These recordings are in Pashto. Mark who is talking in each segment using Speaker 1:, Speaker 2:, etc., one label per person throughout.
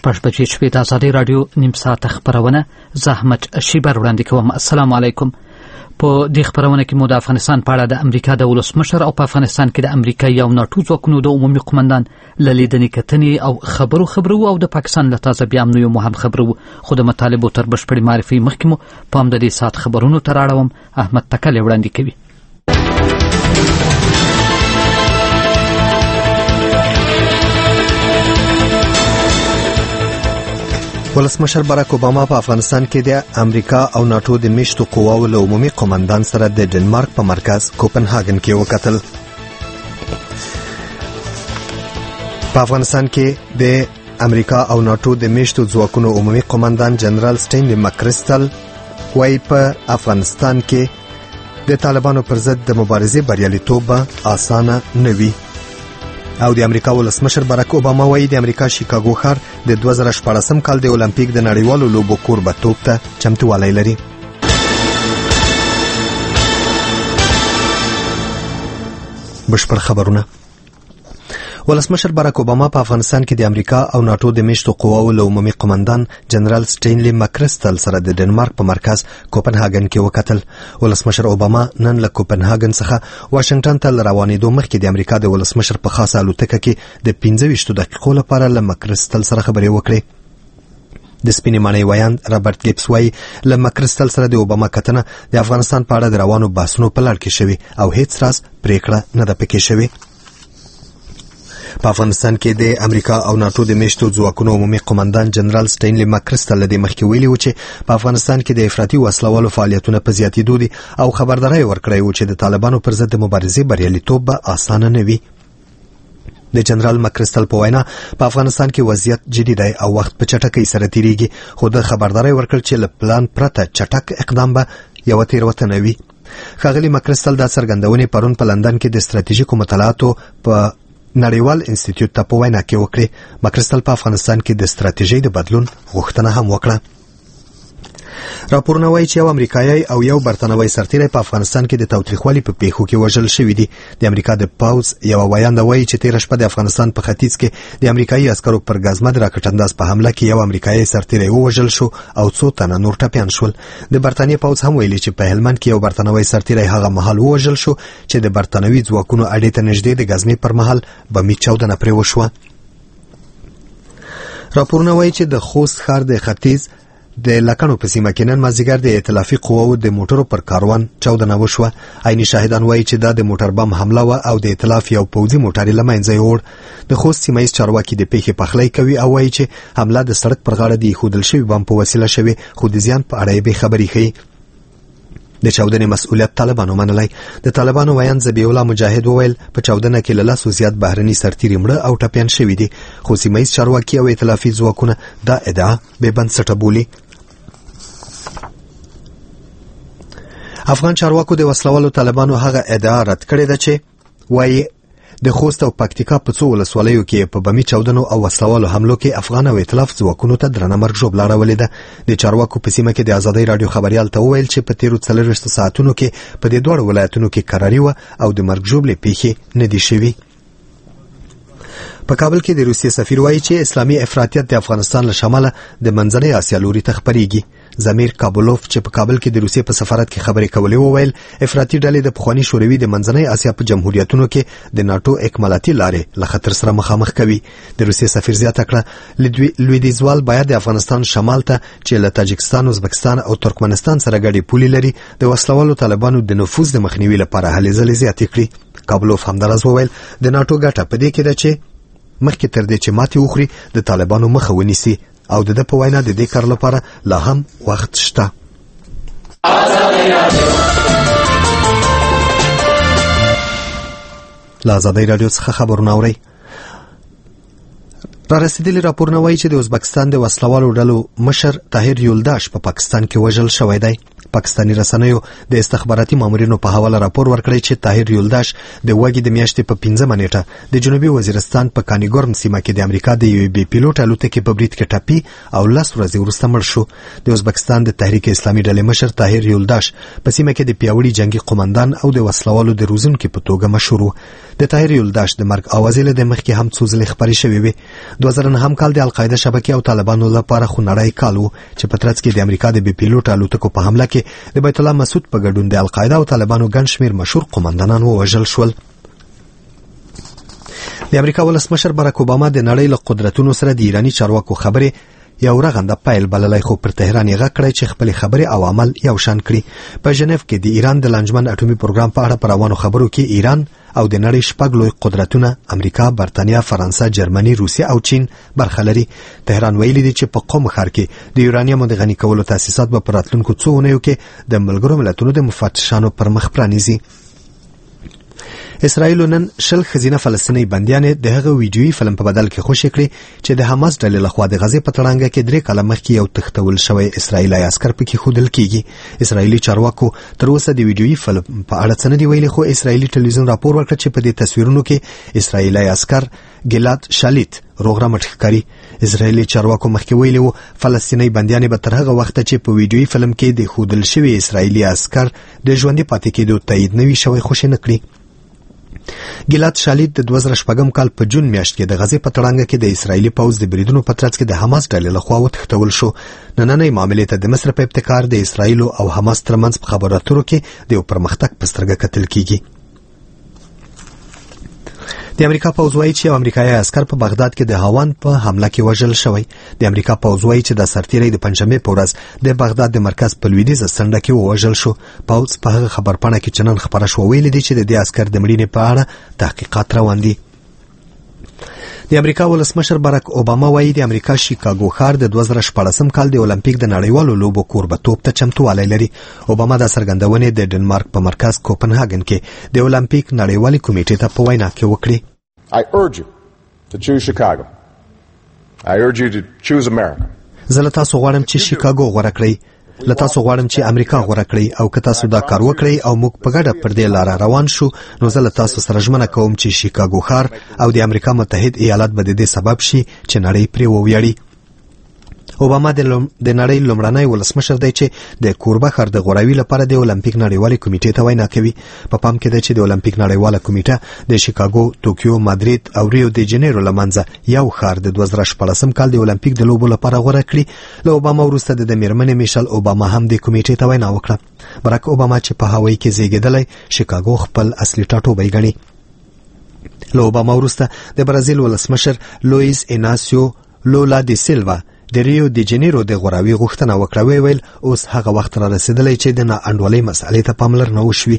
Speaker 1: شپږ بجې شوې. د ازادۍ راډیو نیم ساعته خپرونه زحمت شیبر وړاندې کوم. السلام علیکم. په دې خپرونه کې مو د افغانستان په اړه د امریکا د ولسمشر او په افغانستان کې د امریکایي او ناټو ځواکونو د عمومي قومندان له لیدنې کتنې او خبرو او د پاکستان له تازه بیانونو مو هم خبرو، خو د مطالبو تر بشپړې معرفي مخکې مو پام د دې ساعت خبرونو ته راړوم. احمد تکل وړاندې کوي.
Speaker 2: ولسمشر باراک اوباما په افغانستان کې د امریکا او ناټو د میشتو قواو له عمومي قومندان سره د ډنمارک په مرکز کوپنهاګن کې وکتل. په افغانستان کې د امریکا او ناټو د میشتو ځواکونو عمومي قومندان جنرال سټینلی مکریسټل وايي په افغانستان کې د طالبانو پر ضد د مبارزې بریالیتوب اسانه نه وي. او د امریکا ولسمشر باراک اوباما وايي د امریکا شیکاګو ښار د 2014 کال د اولمپیک د نړیوالو لوبو کوربه‌توب ته چمتووالی لري. بشپړ خبرونه. ولسمشر باراک اوباما په افغانستان کې د امریکا او ناټو د میشتو قواو له عمومي قومندان جنرال سټینلی مکریسټل سره د ډنمارک په مرکز کوپنهاګن کې وکتل. ولسمشر اوباما نن له کوپنهاګن څخه واشنگټن ته روانېدو مخکې د امریکا د ولسمشر په خاصه الوتکه کې د 25 دقیقو لپاره له مکریسټل سره خبرې وکړې. د سپینې ماڼۍ ویاند رابرټ ګیبس وايي له مکریسټل سره د اوباما کتنه د افغانستان په اړه د روانو بحثونو په لړ کې شوي او هیڅ راز پریکړه نه ده پکې شوې. په افغانستان کې د امریکا او ناټو د میشتو ځواکونو عمومي قومندان جنرال سټینلی مکریسټل له دې مخکې ویلي و چې په افغانستان کې د افراطي وسلوالو فعالیتونه په زیاتېدو دي او خبرداری ورکړی و چې د طالبانو پر ضد د مبارزې بریالیتوب به اسانه نه وي. د جنرال مکریسټل په وینا په افغانستان کې وضعیت جدي دی او وخت په چټکۍ سره تیریږي، خو د خبرداری ورکړ چې له پلان پرته چټک اقدام به یوه تېروتنه وي. ښاغلي مکریسټل دا څرګندونې پرون په لندن کې د ستراتیژیکو مطالعاتو په نړیوال انسټیټیوټ ته په وینا کې وکړې. مکریسټل په افغانستان کې د ستراتیژۍ د بدلون غوښتنه هم وکړه. راپورونه وایي چې یو امریکایي او یو برتانوي سرتیری په افغانستان کې د تاوتریخوالي په پیښو کې وژل شوي دي. د امریکا د پوځ یو ویانده وایي چې تېره شپه د افغانستان په ختیځ کې د امریکایي عسکرو پر ګازمد راکټ انداز په حمله کې یو امریکایي سرتیری ووژل شو او 2 تنه نور ټپیان شول. د برتانیې پوځ هم ویلي چې په هلمند کې یو برتانوي سرتیری هغه مهال ووژل شو چې د برتانوي ځواکونو اډې ته نږدې د غزني پر مهال بمي چاودنه پرې وشوه. راپورونه وایي چې د خوست ښار د ختیځ د لکڼو په سیمه کې نن مازدیګر د ائتلافي قواو د موټرو پر کاروان چاودنه وشوه. عیني شاهدان وایي چې دا د موټر بم حمله وه او د ائتلاف یو پوځي موټر یې له منځه یووړ. د خوست سیمه ییز چارواکي د پیښې پخلی کوي او وایي چې حمله د سړک پر غاړه د ایښودل شوي بم په وسیله شوې، خو د زیان په اړه یې بېخبري ښیي. د چاودنې مسؤلیت طالبانو منلی. د طالبانو ویاند ذبیح الله مجاهد وویل په چاودنه کې له 10 زیات بهرني سرتیري مړه او ټپیان شوي دي، خو سیمه ییز چارواکي او ائتلافي ځواکونه دا ادعا بې بنسټه بولي. افغان چارواکو د وسلوالو طالبانو هغه ادعا رد کړې ده چې وایي د خوست او پکتیکا په 2 ولسوالیو کې په بمي چاودنو او وسلوالو حملو کې افغان او ائتلاف ځواکونو ته درنه مرګ ژوبله اړولې ده. د چارواکو په سیمه کې د ازادۍ راډیو خبریال ته وویل چې په تیرو 40 ساعتونو کې په دې دوه ولایتونو کې کراري و او د مرګ ژوبلې پیښې نه دي شوي. په کابل کې د روسیې سفیر وایي چې اسلامي افراطیت د افغانستان له شماله د منځنۍ اسیا لوري ته خپریږي. زمیر کابولوف چې په کابل کې د روسیې په سفارت کې خبرې کولې وویل افراطي ډلې د پخواني شوروي د منځنۍ اسیا په جمهوریتونو کې د ناټو اکمالاتي لارې له خطر سره مخامخ کوي. د روسیې سفیر زیاته کړه لویدیځوال باید د افغانستان شمال ته چې له تاجکستان، ازبکستان او ترکمنستان سره ګډې پولې لري د وسلوالو طالبانو د نفوذ د مخنیوي لپاره هلې ځلې زیاتې کړي. کابولوف همداراز وویل د ناټو ګټه په دې کې ده چې مخکې تر دې چې ماتې وخوري د طالبانو مخه ونیسي او د په وینا د دې کار لپاره لا هم وخت شته. له ازادۍ راډیو څخه خبرونه اورئ. را رسیدلي راپورونه وایي چې د ازبکستان د وسلوالو ډلو مشر طاهر یولداش په پاکستان کې وژل شوی دی. پاکستاني رسنیو د استخباراتي مامورینو په حواله راپور ورکړی چې طاهر یولداش د وګړي د میاشتې په 15 نیټه د جنوبي وزیرستان په کانیګورم سیمه کې د امریکا د یوې بې پیلوټ الوتکې په برید کې ټپي او 10 ورځې وروسته مړ شو. د ازبکستان د تحریک اسلامي ډلې مشر طاهر یولداش په سیمه کې د پیاوړي جنگي قومندان او د وسلوالو د روزونکو په توګه مشهور و. د طاهر یلداش د مرګ اوازې له مخکې هم څو ځلې خبرې شوې وې. 2009 کال د القاعده شبکې او طالبانو لپاره خونړی کال و چې په ترڅ کې د امریکا د بي پیلوټ الوتکو په حمله کې د بیت الله مسعود په ګډون د القاعده او طالبانو ګڼ شمېر مشهور قومندانان ووژل شول. د امریکا ولسمشر باراک اوباما د نړۍ له قدرتونو سره د ایرانی چارواکو خبرې یو رغنده پیل بللی، خو پر تهران یې غږ کړی چې خپل خبرې او عمل یو شان کړي. په ژنیف کې د ایران د لانجمن اټومي پروګرام په اړه پر روانو خبرو کې ایران او د نړۍ 6 لوی قدرتونه امریکا، برتانیا، فرانسه، جرمني، روسیه او چین برخه لري. تهران ویلي دی چې په قم ښار کې د یورانیم د غني کولو تاسیسات به په راتلونکو څو اونیو کې د ملګرو ملتونو د مفتشانو پر مخ پرانیزي. اسرائیل نن 10 خزینه فلسطینی بندیان د هغه ویډیویي فلم په بدل کې خوشی کړی چې د حماس ډلې لخوا د غزې په تړانګه کې 3 کاله مخکې یو تختول شوی اسرائیلي عسكر پکې خودل کیږي. اسرائیلي چارواکو تر اوسه د ویډیویي فلم په اړه څه نه دی ویلي، خو اسرائیلي ټلویزیون راپور ورکړ چې په دې تصویرونو کې اسرائیلي عسكر ګیلاد شالیت روغرمټ ښکاري. اسرائیلي چارواکو مخکې ویلي وو فلسطینی بندیان به تر هغه وخت چې په ویډیویي فلم کې د خودل شوی اسرائیلي عسكر د ژوندۍ پاتې کېدو تایید نه وي شوی خوشی نه کړی. ګیلاد شالید د 2014 کال په جون میاشت کې د غزې په تړانګه کې د اسرایلی پوځ د بریدونو په ترڅ کې د حماس ډلې لخوا وتښتول شو. نننۍ معاملې ته د مصر په ابتکار د اسرایل او حماس ترمنځ په خبرو اترو کې د یو پرمختګ په سترګه کتل کیږي. د امریکا پوځ وایي چې امریکایي عسكر په بغداد کې د هاوان په حمله کې وژل شوی. د امریکا پوځ وایي چې د سرتیری د پنځمې په ورځ د بغداد د مرکز په لویدیځه څنډه کې وژل شو. پوځ په هغه خبرپاڼه کې چنن خبره شو ویل دي چې د دې عسكر د مړینې په اړه تحقیقات روان دي. د امریکا ولسمشر باراک اوباما وایي د امریکا شیکاګو ښار د 2014 کال د اولمپیک د نړیوالو لوبو کوربتوب ته چمتووالی لري. اوباما دا څرګندونې د ډنمارک په مرکز کوپنهاګن کې د اولمپیک نړیوالې کمیټې ته په وینا کې وکړي.
Speaker 3: I urge you to choose Chicago. I urge you to choose America.
Speaker 2: زه له تاسو غواړم چې شیکاګو غوره کړئ. له تاسو غواړم چې امریکا غوره کړئ او که تاسو دا کار وکړئ او موږ په ګډه پر دې لار روان شو نو زه له تاسو سره ژمنه کوم چې شیکاګو ښار او د امریکا متحد ایالات به د دې سبب شي چې نړۍ پرې وویاړي. اوباما د نړۍ لومړنی ولسمشر دی چې د کوربه ښار د غوراوي لپاره د اولمپیک نړیوالې کمیټې ته وینا کوي. په پام کې ده چې د اولمپیک نړیواله کمیټه د شیکاګو، توکیو، مادرید او ریو د جنیرو لمنځه یو ښار د 2014 کال د اولمپیک د لوبو لپاره غوره کړي. له اوباما وروسته د میرمنې میشل اوباما هم د کمیټې ته وینا وکړه. باراک اوباما چې په هوایي کې زیږیدلی شیکاګو خپل اصلي ټاټوبی ګڼي. له اوباما وروسته د برازیل ولسمشر لویس ایناسیو لولا دی سیلوا د ریو د جنیرو د غوراوي غوښتنه وکړه. ویل اوس هغه وخت را رسیدلی چې د ناانډولۍ مسئلې ته پاملرنه وشوي.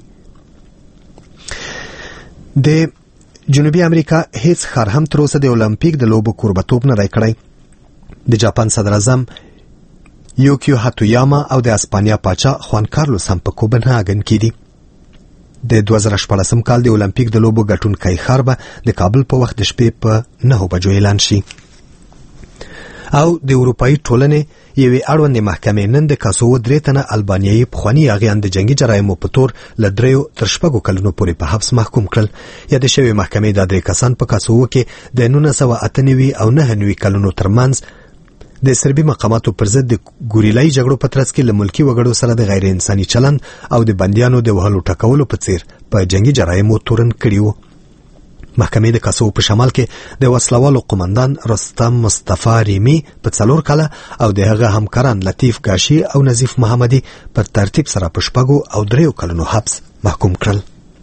Speaker 2: د جنوبي امریکا هیڅ ښار هم تر اوسه د اولمپیک د لوبو کوربتوب نه دی کړی. د جاپان صدر اعظم یوکیو هاتویاما او د اسپانیا پاچا خوان کارلوس هم په کوپنهاګن کې دي. د 2014 کال د اولمپیک د لوبو ګټونکی ښار به د کابل په وخت د شپې په 9 بجو اعلان شي. او د اروپאי ټولنې یوې اړوندې محکمې نن د کاسوو 3 تنه البانیایي پخواني اغیان د جنگي جرایمو په تور له 3 تر 6 کلونو پورې په حبس محکوم کړل. یا د شوی محکمې د 3 کسان په کاسوو کې د 1998 او 99 کلونو ترمنځ د سربي مقاماتو پر ضد د ګوریلای جګړو په ترڅ کې له ملکی وګړو سره د غیر انساني چلند او د بندیانو د وهلو ټکولو په څیر په جنگي جرایمو تورن کړي وو. محکمې د کاسو په شمال کې د وسلوالو قومندان رستم مصطفی ریمی په 4 کاله او د هغه همکاران لطیف گاشی او نظیف محمدی په ترتیب سره په 6 او 3 کلونو حبس محکوم کړل.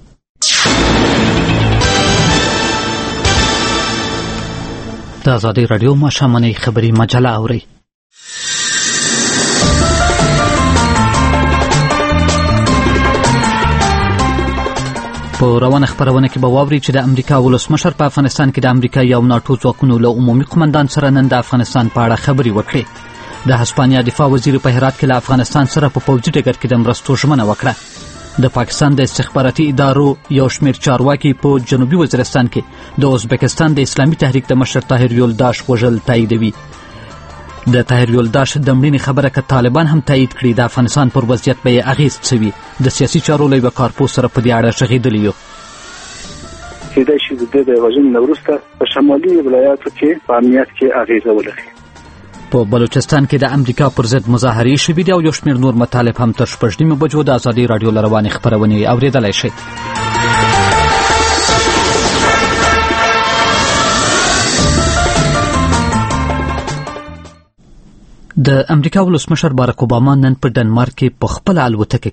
Speaker 1: د آزادۍ رادیو ماښامنۍ خبري مجله اورئ. په روانه خبرونه کې به واوري چې د امریکا ولسمشر په افغانستان کې د امریکا یو ناټو ځواکونو له عمومي قومندان سره نن د افغانستان په اړه خبرې وکړې. د هسپانیا دفاع وزیر په هرات کې له افغانستان سره په پوځي ډګر کې د مرستو ژمنه وکړه. د پاکستان د استخباراتي ادارو یو شمېر چارواکي په جنوبي وزیرستان کې د ازبکستان د اسلامي تحریک د مشر طاهر یلداش وژل تاییدوي. د طاهر یلداش د مړینې خبره که طالبان هم تایید کړي د افغانستان پر وضعیت به یې اغیز څه وي. د سیاسي چارو له یوه کارپوه سره په دې اړه غږېدلي یو.
Speaker 4: کېدای شي د دې د وژنې نه وروسته په شمالي ولایاتو کې په امنیت کې اغیزه ولري.
Speaker 1: په بلوچستان کې د امریکا پر ضد مظاهرې شوې دي او یو شمېر نور مطالب هم تر 6 بجو د ازادۍ راډیو له روانې خپرونې اورېدلی شئ. د امریکا ولسمشر باراک اوباما نن په ډنمارک کې په خپل الوتکه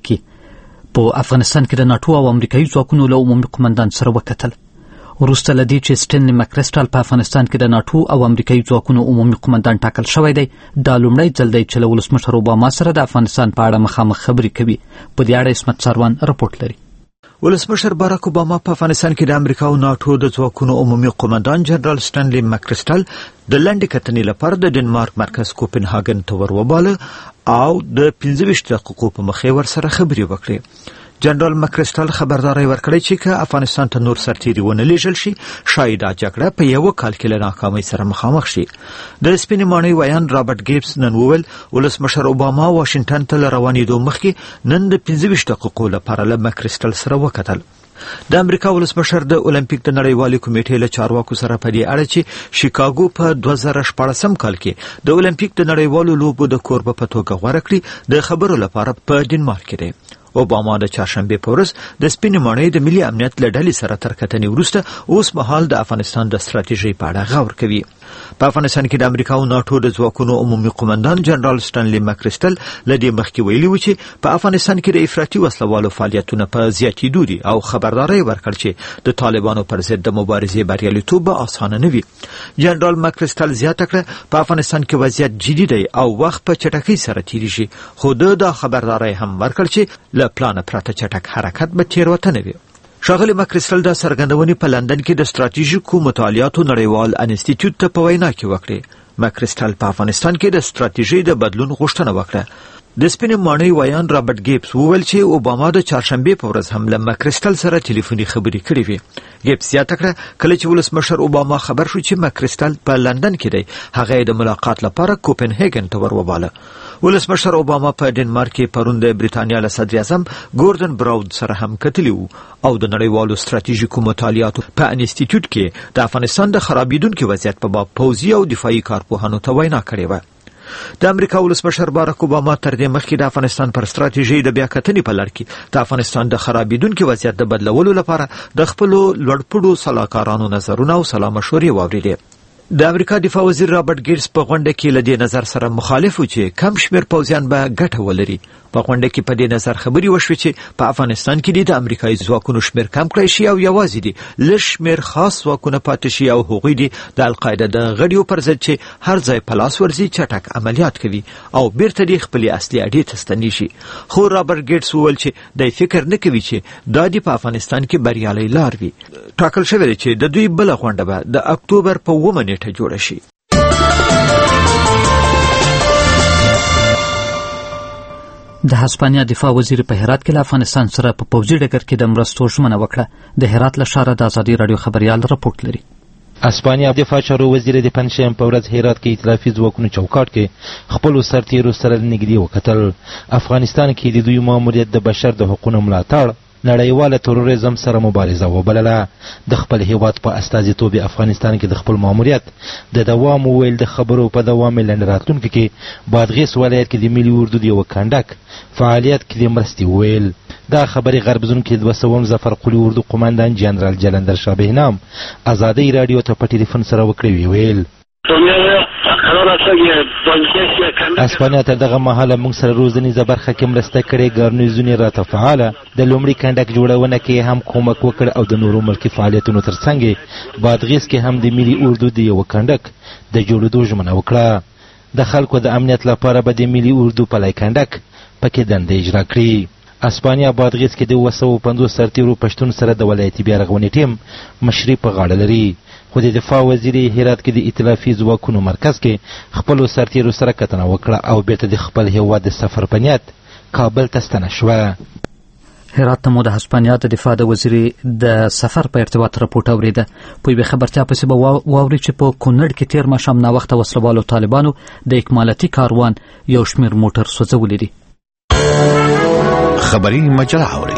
Speaker 1: کې په افغانستان کې د ناتو او امریکایي ځواکونو له عمومي قومندان سره وکتل. وروسته له دې چې سټینلي مکرسټل په افغانستان کې د ناتو او امریکایي ځواکونو عمومي قومندان ټاکل شوی دی، دا لومړی ځل دی چې له ولسمشر اوباما سره د افغانستان په اړه مخامخ خبرې کوي. په دې اړه عصمت ساروان رپورټ لري.
Speaker 5: ولسمشر باراک اوباما په افغانستان کې د امریکا او ناتو د ځواکونو عمومي قومندان جنرال سټینلي مکرسټل د لنډې کتنې لپاره د ډنمارک مرکز کوپنهاګن ته ورباله او د 25 دقیقو په مخې ورسره خبرې وکړې. جنرال مکرسټل خبرداري ورکړې چې که افغانستان ته نور سرتیري ونه لیږل شي، شاید دا جګړه په یو کال کې له ناکامۍ سره مخامخ شي. د سپینې ماڼۍ ویان رابرټ ګیبس نن وویل ولسمشر اوباما واشنگټن ته له روانېدو مخکې نن د 25 دقیقو لپاره له مکرسټل سره وکتل. د امریکا ولسمشر د اولمپیک د نړیوالې کمیټې له چارواکو سره په دې اړه چې شیکاګو په 2014 کال کې د اولمپیک د نړیوالو لوبو د کوربه په توګه غوره کړي د خبرو لپاره په ډنمارک کې دی. اوباما د چهارشنبه په ورځ د سپینې ماڼۍ د ملي امنیت له ډلې سره تر کتنې وروسته اوس مهال د افغانستان د ستراتیژۍ په اړه غور کوي. په افغانستان کې د امریکا او ناتو د ځواکونو عمومي قومندان جنرال سټینلي مکرسټل له دې مخکې ویلي و چې په افغانستان کې د افراطي وسلوالو فعالیتونه په زیاتېدو دي او خبرداری ورکړ چې د طالبانو پر ضد د مبارزې بریالیتوب به اسانه نه وي. جنرال مکرسټل زیاته کړه په افغانستان کې وضعیت جدي دی او وخت په چټکۍ سره تیریږي، خو دا خبرداری هم ورکړ چې له پلان پرته چټک حرکت به تېروتنه وي. ښاغلي مکرسټل دا څرګندونې په لندن کې د ستراتیژیکو مطالعاتو نړیوال انسټیټیوټ ته په وینا کې وکړې. مکرسټل په افغانستان کې د ستراتیژۍ د بدلون غوښتنه وکړه. د سپینې ماڼۍ ویان رابرټ ګیبس وویل چې اوباما د چهارشنبه په ورځ هم له مکرسټل سره ټلیفوني خبرې کړې وې. ګیبس زیاته کړه کله چې ولسمشر اوباما خبر شو چې مکرسټل په لندن کې دی، هغه د ملاقات لپاره کوپنهاګن ته ورباله. ولسمشر اوباما په ډنمارک کې پرون د بریتانیا له صدر اعظم ګوردن براون سره هم کتلی وو او د نړیوالو ستراتیژیکو مطالعاتو په انسټیټیوټ کې د افغانستان د خرابېدونکي وضعیت په باب پوځي او دفاعي کارپوهانو ته وینا کړې وه. د امریکا ولسمشر باراک اوباما تر دې مخکې د افغانستان پر ستراتیژۍ د بیا کتنې په لړ کې د افغانستان د خرابېدونکي وضعیت د بدلولو لپاره د خپلو لوړپوړو سلاکارانو نظرونه او سلا مشورې واورېدې. د امریکا دفاع وزیر رابرټ ګیبس په غونډه کې له دې نظر سره مخالف و چې کم شمېر پوځیان به ګټه ولري. په غونډه کې په دې نظر خبرې وشوې چې په افغانستان کې د امریکایي ځواکونو شمېر کم کړی شي او یوازې دي لږ شمېر خاص ځواکونه پاتې شي او هغوی دي د القاعده د غړیو پر ضد چې هر ځای په لاس ورځي چټک عملیات کوي او بیرته دې خپلې اصلي اډې ته ستنې شي. خو رابرټ ګیبس وویل چې دی فکر نه کوي چې دا د په افغانستان کې بریالی لار وي. ټاکل شوی دی چې د دوی بله غونډه به د اکتوبر په 9 نیټه جوړه شي.
Speaker 1: د هسپانیا دفاع وزیر په هرات کې له افغانستان سره په پوځي ډګر کې د مرستو ژمنه وکړه. د هرات له ښاره د ازادي راډیو خبریال رپورټ لري.
Speaker 6: اسپانیا دفاع چارو وزیر د پنځشنبې په ورځ هرات کې ائتلافي ځواکونو چوکاټ کې خپلو سرتیرو سره نږدې وکتل. افغانستان کې د دوی ماموریت د بشر د حقوقو ملاتړ نړیواله تروریزم سره مبارزه وبلله. د خپل هیواد په استازیتوب افغانستان کې د خپل ماموریت د دوام ویل د خبرو په دوام لنډ راتلونکي کې بادغیس ولایت کې د ملي اردو د یو کندک فعالیت کې د مرستې ویل. دا خبرې غرب زون کې 200 ظفر قلی اردو قومندان جنرال جلندر شاه بهنام ازادي رادیو ته په ټلیفون سره وکړی ویل. اسپانیا تر دغه مهاله موږ سره روزنیزه برخه کې مرسته کړې، ګارنیزونه راته فعاله د لومړي کندک جوړونه کې هم کومک وکړ او د نورو ملکي فعالیتونو ترڅنګ بادغیس کې هم د ملي اردو د یو کندک د جوړېدو ژمنه وکړه. د خلکو د امنیت لپاره به د ملي اردو پلی کندک پکې دنده اجرا کړي. اسپانیا بادغیس کې د 250 سرتیرو پښتون سره د ولایتي بیارغونې ټیم مشري په غاړه لري. خو د دفاع وزیر هرات کې د ائتلافي ځواکونو مرکز کې خپلو سرتیرو سره کتنه وکړه او بیرته د خپل هیواد د سفر په نیت کابل ته ستنه شوه.
Speaker 1: هرات ته مو د هسپانیا د دفاع د وزیر د سفر په ارتباط رپورټ اوریده. په یوې خبرتیا پسې به واوري چې په کونړ کې تیر ماښام ناوخته وسلوالو طالبانو د اکمالاتي کاروان یو شمېر موټر سوځولی دي.
Speaker 7: خبري مجله اوري.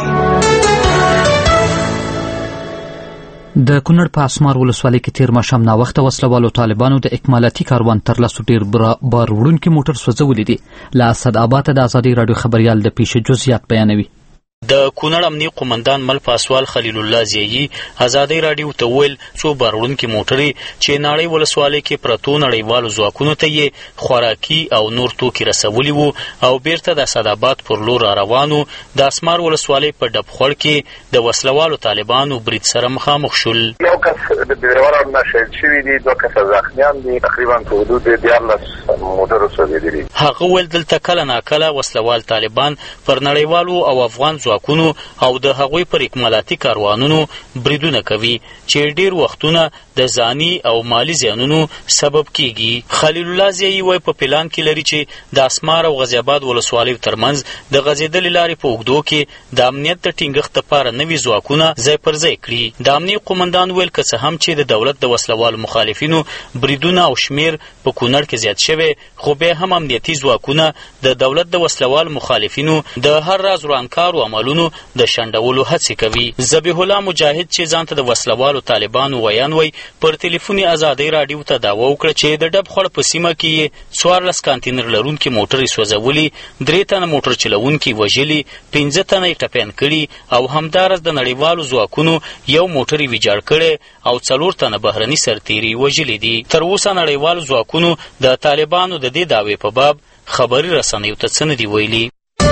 Speaker 1: د کونړ په اسمار ولسوالۍ کې تیر ماښام ناوخته وسلوالو طالبانو د اکمالاتي کاروان تر لاسو ډیر بار وړونکي موټر سوځولي دي. له اسد آباد د ازادي راډیو خبریال د پیښې جزئیات بیانوي.
Speaker 7: د کونړ امنیه قومندان مل پاسوال خلیل الله زیایی ازادي رادیو ته ویل څو باروړونکي موټرې چې ناړۍ ولسوالۍ کې پرتو نړیوالو ځواکونو ته یې خوراکي او نور توکي رسولي وو او بیرته د اسداباد پر لور را روانو د اسمار ولسوالۍ په ډبخوړ کې د وسلوالو طالبانو برید سره مخامخ شول.
Speaker 8: یو کس د بیروار نه شهید شوی دی، دوه کس زخمیان دي، تقریبا په حدود 14 موټرو سوځېدلي.
Speaker 7: هغه ویل دلته کله ناکله وسلوال طالبان پر نړیوالو او افغان ځواکونو او د هغوی پر اکمالاتي کاروانونو بریدونه کوي چې ډیر وختونه د ځاني او مالی زیانونو سبب کیږي. خلیل الله زیایی وایي په پلان کې لري چې د اسمار او غازی آباد ولسوالیو ترمنځ د غځېدلې لارې په اوږدو کې د امنیت د ټینګښت لپاره نوي ځواکونه ځای پر ځای کړي. د امنیې قومندان ویل که څه هم چې د دولت د وسلوالو مخالفینو بریدونه او شمیر په کونړ کې زیات شوی، خو بیا هم امنیتي ځواکونه د دولت د وسلوالو مخالفینو د هر راز ورانکارو عملونو د شنډولو هڅې کوي. ذبیح الله مجاهد چې ځان ته د وسلوالو طالبانو ویان وی پر ټلیفوني ازادۍ راډیو ته دعوه وکړه چې د ډبخوړ په سیمه کې یې 14 کانتینر لرونکي موټرې سوځولي، 3 تنه موټر چلوونکي وژلي، 15 تنه یې ټپیان کړي او همدارس د نړیوالو ځواکونو یو موټر یې ویجاړ کړی او 4 تنه بهرني سرتیري وژلي دي. تر اوسه نړیوالو ځواکونو د طالبانو د دې دعوې په باب خبري رسنیو ته څه نه دي ویلي.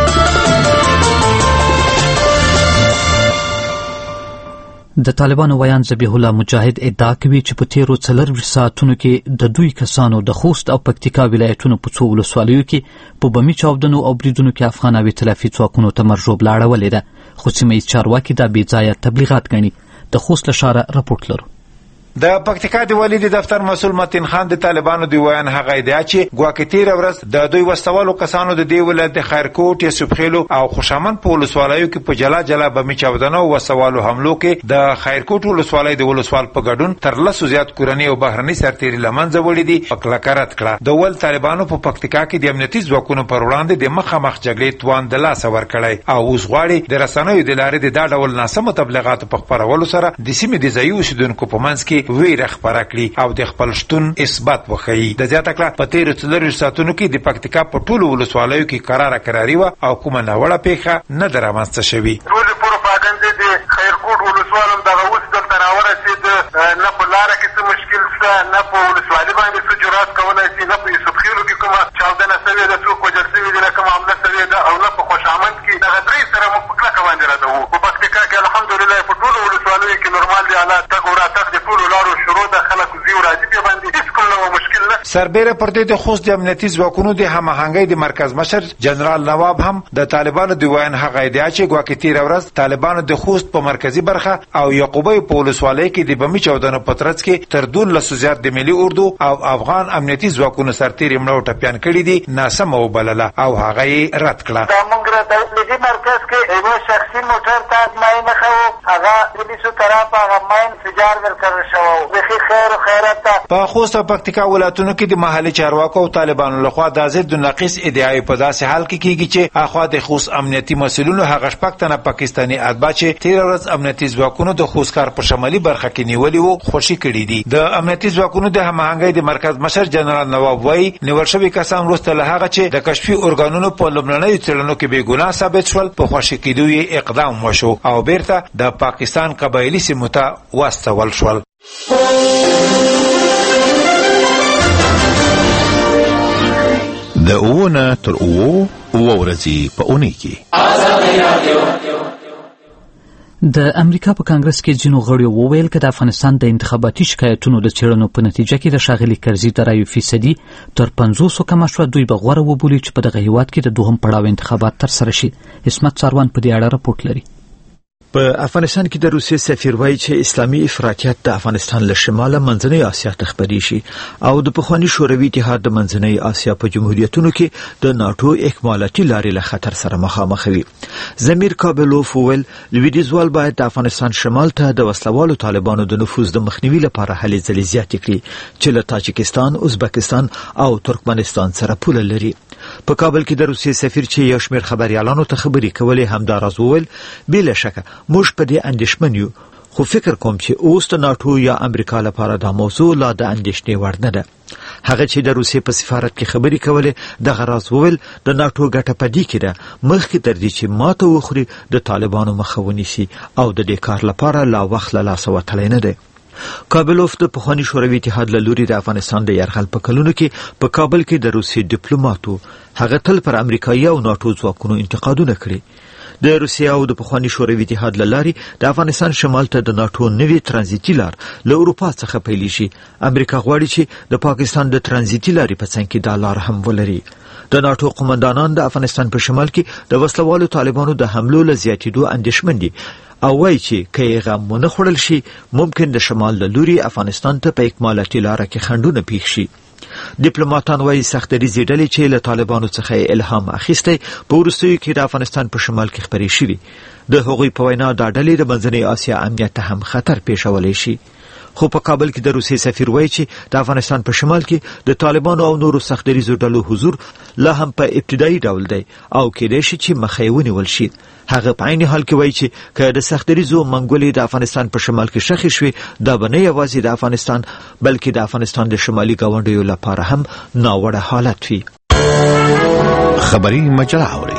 Speaker 1: د طالبانو ویان ذبیح الله مجاهد ادعا کوي چې په تیرو 4 ساعتونو کې د دوی کسانو د خوست او پکتیکا ولایتونو په څو ولسوالیو کې په بمي چاودنو او بریدونو کې افغان او ائتلافي ځواکونو ته مرژوبله اړولې ده، خو سیمه ییز چارواکي دا بې ځایه تبلیغات ګڼي. د خوست له ښاره رپورټ لرو.
Speaker 9: د پکتیکا د والي د دفتر مسؤل متین خان د طالبانو د ویان هغه ادعا چې ګواکې تیره ورځ د دوی وسوالو کسانو د دې ولایت د خیرکوټ، یوسفخیلو او خوشامند په ولسوالیو کې په جلا جلا بمي چاودنو او وسوالو حملو کې د خیرکوټ ولسوالۍ د ولسوال په ګډون تر 10 زیات کورنۍ او بهرني سرتیري لمنځه وړي دي. پکلکه رد کړه. د ول طالبانو په پکتیکا کې د امنیتي ځواکونو پر وړاندې د مخامخ جګړې توان د لاس ورکړی او اوس غواړي د رسنیو د لارې د دا ډول ناسمو تبلیغاتو په خپرولو سره د سیمې د ځایي اوسیدونکو په منځ کې ویره خپره کړي او د خپل شتون اثبات وکړي. د زیاته کړه په تیرو 4 ساعتونو کې د پکتیکا په ټولو ولسوالیو کې قراري و او کومه ناوړه پیښه نه ده رامنځته شوې.
Speaker 8: ټول پروپاګاندا د خیرکوټ ولسوالو دغه اوس دلته راورسېد، نه په لاره کې څه مشکل شته، نه په ولسوالۍ باندې څه جرات کولی شي، نه په یوسفخیلو کې کومه چاودنه شوې ده، څوک وژل شوي دي، نه کومه حمله شوې ده، او نه په خوشامند کې. دغه 3 سره موږ په کلکه باندې ردوو. په پکتیکا کې الحمدلله په ټولو ولسوالیو کې نورمال دي حالات، تګ او راتګ د ټولو لارو شروع ده، خلک ځي او راځي پې باندې هېڅ کوم نوع مشکل نه.
Speaker 9: سربیره پر دې د خوست د امنیتي ځواکونو د هماهنګۍ د مرکز مشر جنرال نواب هم د طالبانو د ویان هغه ادعا چې ګواکې تیره ورځ طالبانو د خوست په مرکزي برخه او یعقوبی په ولسوالۍ کې د بمي چاودنو په ترڅ کې تر 12 زیات د ملي اردو او افغان امنیتي ځواکونو سرتیري مړه او ټپیان کړي دي، ناسمه وبلله او هغه یې رد کړه.
Speaker 8: دا موږ د ملي مرکز کې یو شخصي موټر ته ازمایي نښه وو، هغه پولیسو طرفه هغه ماین انفجار ورکړل شوی و. بیخي خیر و خیرات ده.
Speaker 9: په خوست او پکتیکا ولایتونو کې د محلي چارواکو او طالبانو لخوا د ضد ناقص ادعای په داسې حال کې کیږي چې اخوا د خوست امنیتي مسؤلینو هغه شپږ تنه پاکستاني اتباع چې تیره ورځ امنیتي ځواکونو د خوست ښار په شمالي برخه کې نیولي وو خوشي کړي دي. د امنیتي ځواکونو د هماهنګۍ د مرکز مشر جنرال نواب وایي نیول شوي کسان وروسته له هغه چې د کشفي ارګانونو په لومړنیو څېړنو کې بې ګناه ثابت شول په خوشي کېدو یې اقدام وشو او بیرته د پاکستان قبایلي سیمو ته واستول شول.
Speaker 10: د اوونه تر اوو ورځې په اونۍ کې
Speaker 1: د امریکا په کانګرس کې ځینو غړیو وویل چې د افغانستان د انتخاباتي شکایتونو د څېړنو په نتیجه کې د ښاغلي کرزي د رایو فیصدي تر 50 کمه شوه. دوی به غوره وبولي چې په دغه هیواد کې د دوهم پړاو انتخابات ترسره شي. عصمت ساروان په دې اړه رپورټ لري.
Speaker 5: په افغانستان کې د روسیې سفیر وایي چې اسلامي افراطیت د افغانستان له شماله منځنۍ اسیا ته خپرې شي او د پخواني شوروي اتحاد د منځنۍ اسیا په جمهوریتونو کې د ناټو اکمالاتي لارې له خطر سره مخامخ وي. زمیر کابلوف ویل لویدیځوال باید د افغانستان شمال ته د وسلوالو طالبانو د نفوذ د مخنیوي لپاره هلې ځلې زیاتې کړي چې له تاجکستان، ازبکستان او ترکمنستان سره پوله لري. په کابل کې د روسیې سفیر چې یو شمېر خبريالانو ته خبرې کولې همدا راز وویل بې له شکه موږ په دې اندېښمن یو خو فکر کوم چې اوس د ناتو یا امریکا لپاره دا موضوع لا د اندېښنې وړ نه ده. هغه چې د روسیې په سفارت کې خبرې کولې دغه راز وویل د ناتو ګټه په دې کې ده مخکې تر دې چې ماته وخوري د طالبانو مخه ونیسي او د دې کار لپاره لا وخت له لاسه وتلی نه دی. کابلوف د پخواني شوروي اتحاد له لوري د افغانستان د یرغل په کلونو کې په کابل کې د روسیې ډیپلوماتو هغه تل پر امریکایي او ناتو ځواکونو انتقادونه کړي. د روسیې او د پخواني شوروي اتحاد له لارې د افغانستان شمال ته د ناتو نوې ترانزیتي لار له اروپا څخه پیل شي. امریکا غواړي چې د پاکستان د ترانزیتي لارې په څنګ کې دا لار هم ولري. د ناتو قومندانان د افغانستان په شمال کې د وسلوالو طالبانو د حملو له زیاتېدو اندېښمن دي او وایي چې که یې غم ونه خوړل شي ممکن د شمال له لوري افغانستان ته په اکمالاتي لاره کې خنډونه پیښ شي. ډیپلوماټان وایي سختدریځې ډلې چې له طالبانو څخه الهام اخیستی په وروستیو کې د افغانستان په شمال کې خپرې شوي. د هغوی په وینا دا ډلې د منځنۍ اسیا امنیت ته هم خطر پیښولی شي. خو په کابل کې د روسیې سفیر وایي چې د افغانستان په شمال کې د طالبانو او نورو سختدریځو ډلو حضور لا هم په ابتدایي ډول دی او کېدای شي چې مخه یې ونیول شي. هغه په عین حال کې وایي چې که د سختدریځو منګولې د افغانستان په شمال کې شخې شوې دا به نه یوازې د افغانستان بلکې د افغانستان د شمالي ګاونډیو لپاره هم ناوړه حالت وي.
Speaker 10: خبري مجله اوري.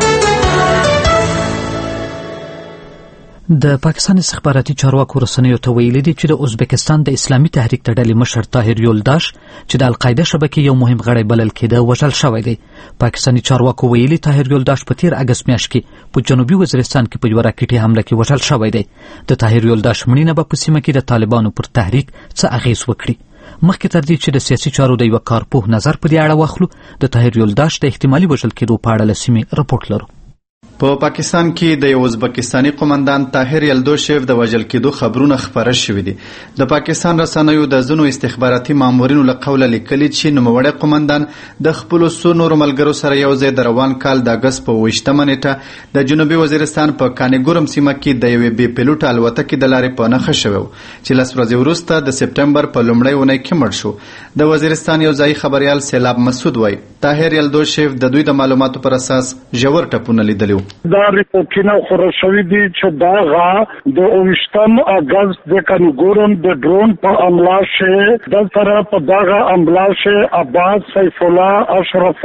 Speaker 1: د پاکستان استخباراتي چارواکو رسنیو ته ویلي دي چې د ازبکستان د اسلامي تحریک د ډلې مشر طاهر یولداش چې د القاعده شبکې یو مهم غړی بلل کېده وژل شوی دی. پاکستاني چارواکو ویلي طاهر یولداش په تیر اگست میاشت کې په جنوبي وزیرستان کې په یوه راکټي حمله کې وژل شوی دی. د طاهر یولداش مړینه به په سیمه کې د طالبانو پر تحریک څه اغیز وکړي. مخکې تر دې چې د سیاسي چارو د یوه کارپوه نظر په دې اړه واخلو د طاهر یولداش د احتمالي وژل کېدو په اړه له سیمې رپورټ لرو.
Speaker 11: په پاکستان کې د یو ازبکستاني قومندان طاهر یلدوشیف د وژل کېدو خبرونه خپاره شوي دي. د پاکستان رسنیو د ځینو استخباراتي مامورینو له قوله لیکلي چې نوموړی قومندان د خپلو څو نورو ملګرو سره یو ځای د روان کال د اګست په 28 نیټه د جنوبي وزیرستان په کانګورم سیمه کې د یوې بې پیلوټه الوتکې د لارې په نښه شوی چې لس ورځې وروسته د سپټمبر په لومړۍ اونۍ کې مړ شو. د وزیرستان یو ځایي خبریال سیلاب مسعود وایي طاهر یلدوشیف د دوی د معلوماتو پر اساس ژور ټپونه لیدلي وو.
Speaker 12: دا ریپورټونه خپاره شوي دي چې دغه د 28 اګست د کانګورم د ډرون په حمله شوی د سره په دغه حمله شوی عباس سیف الله اشرف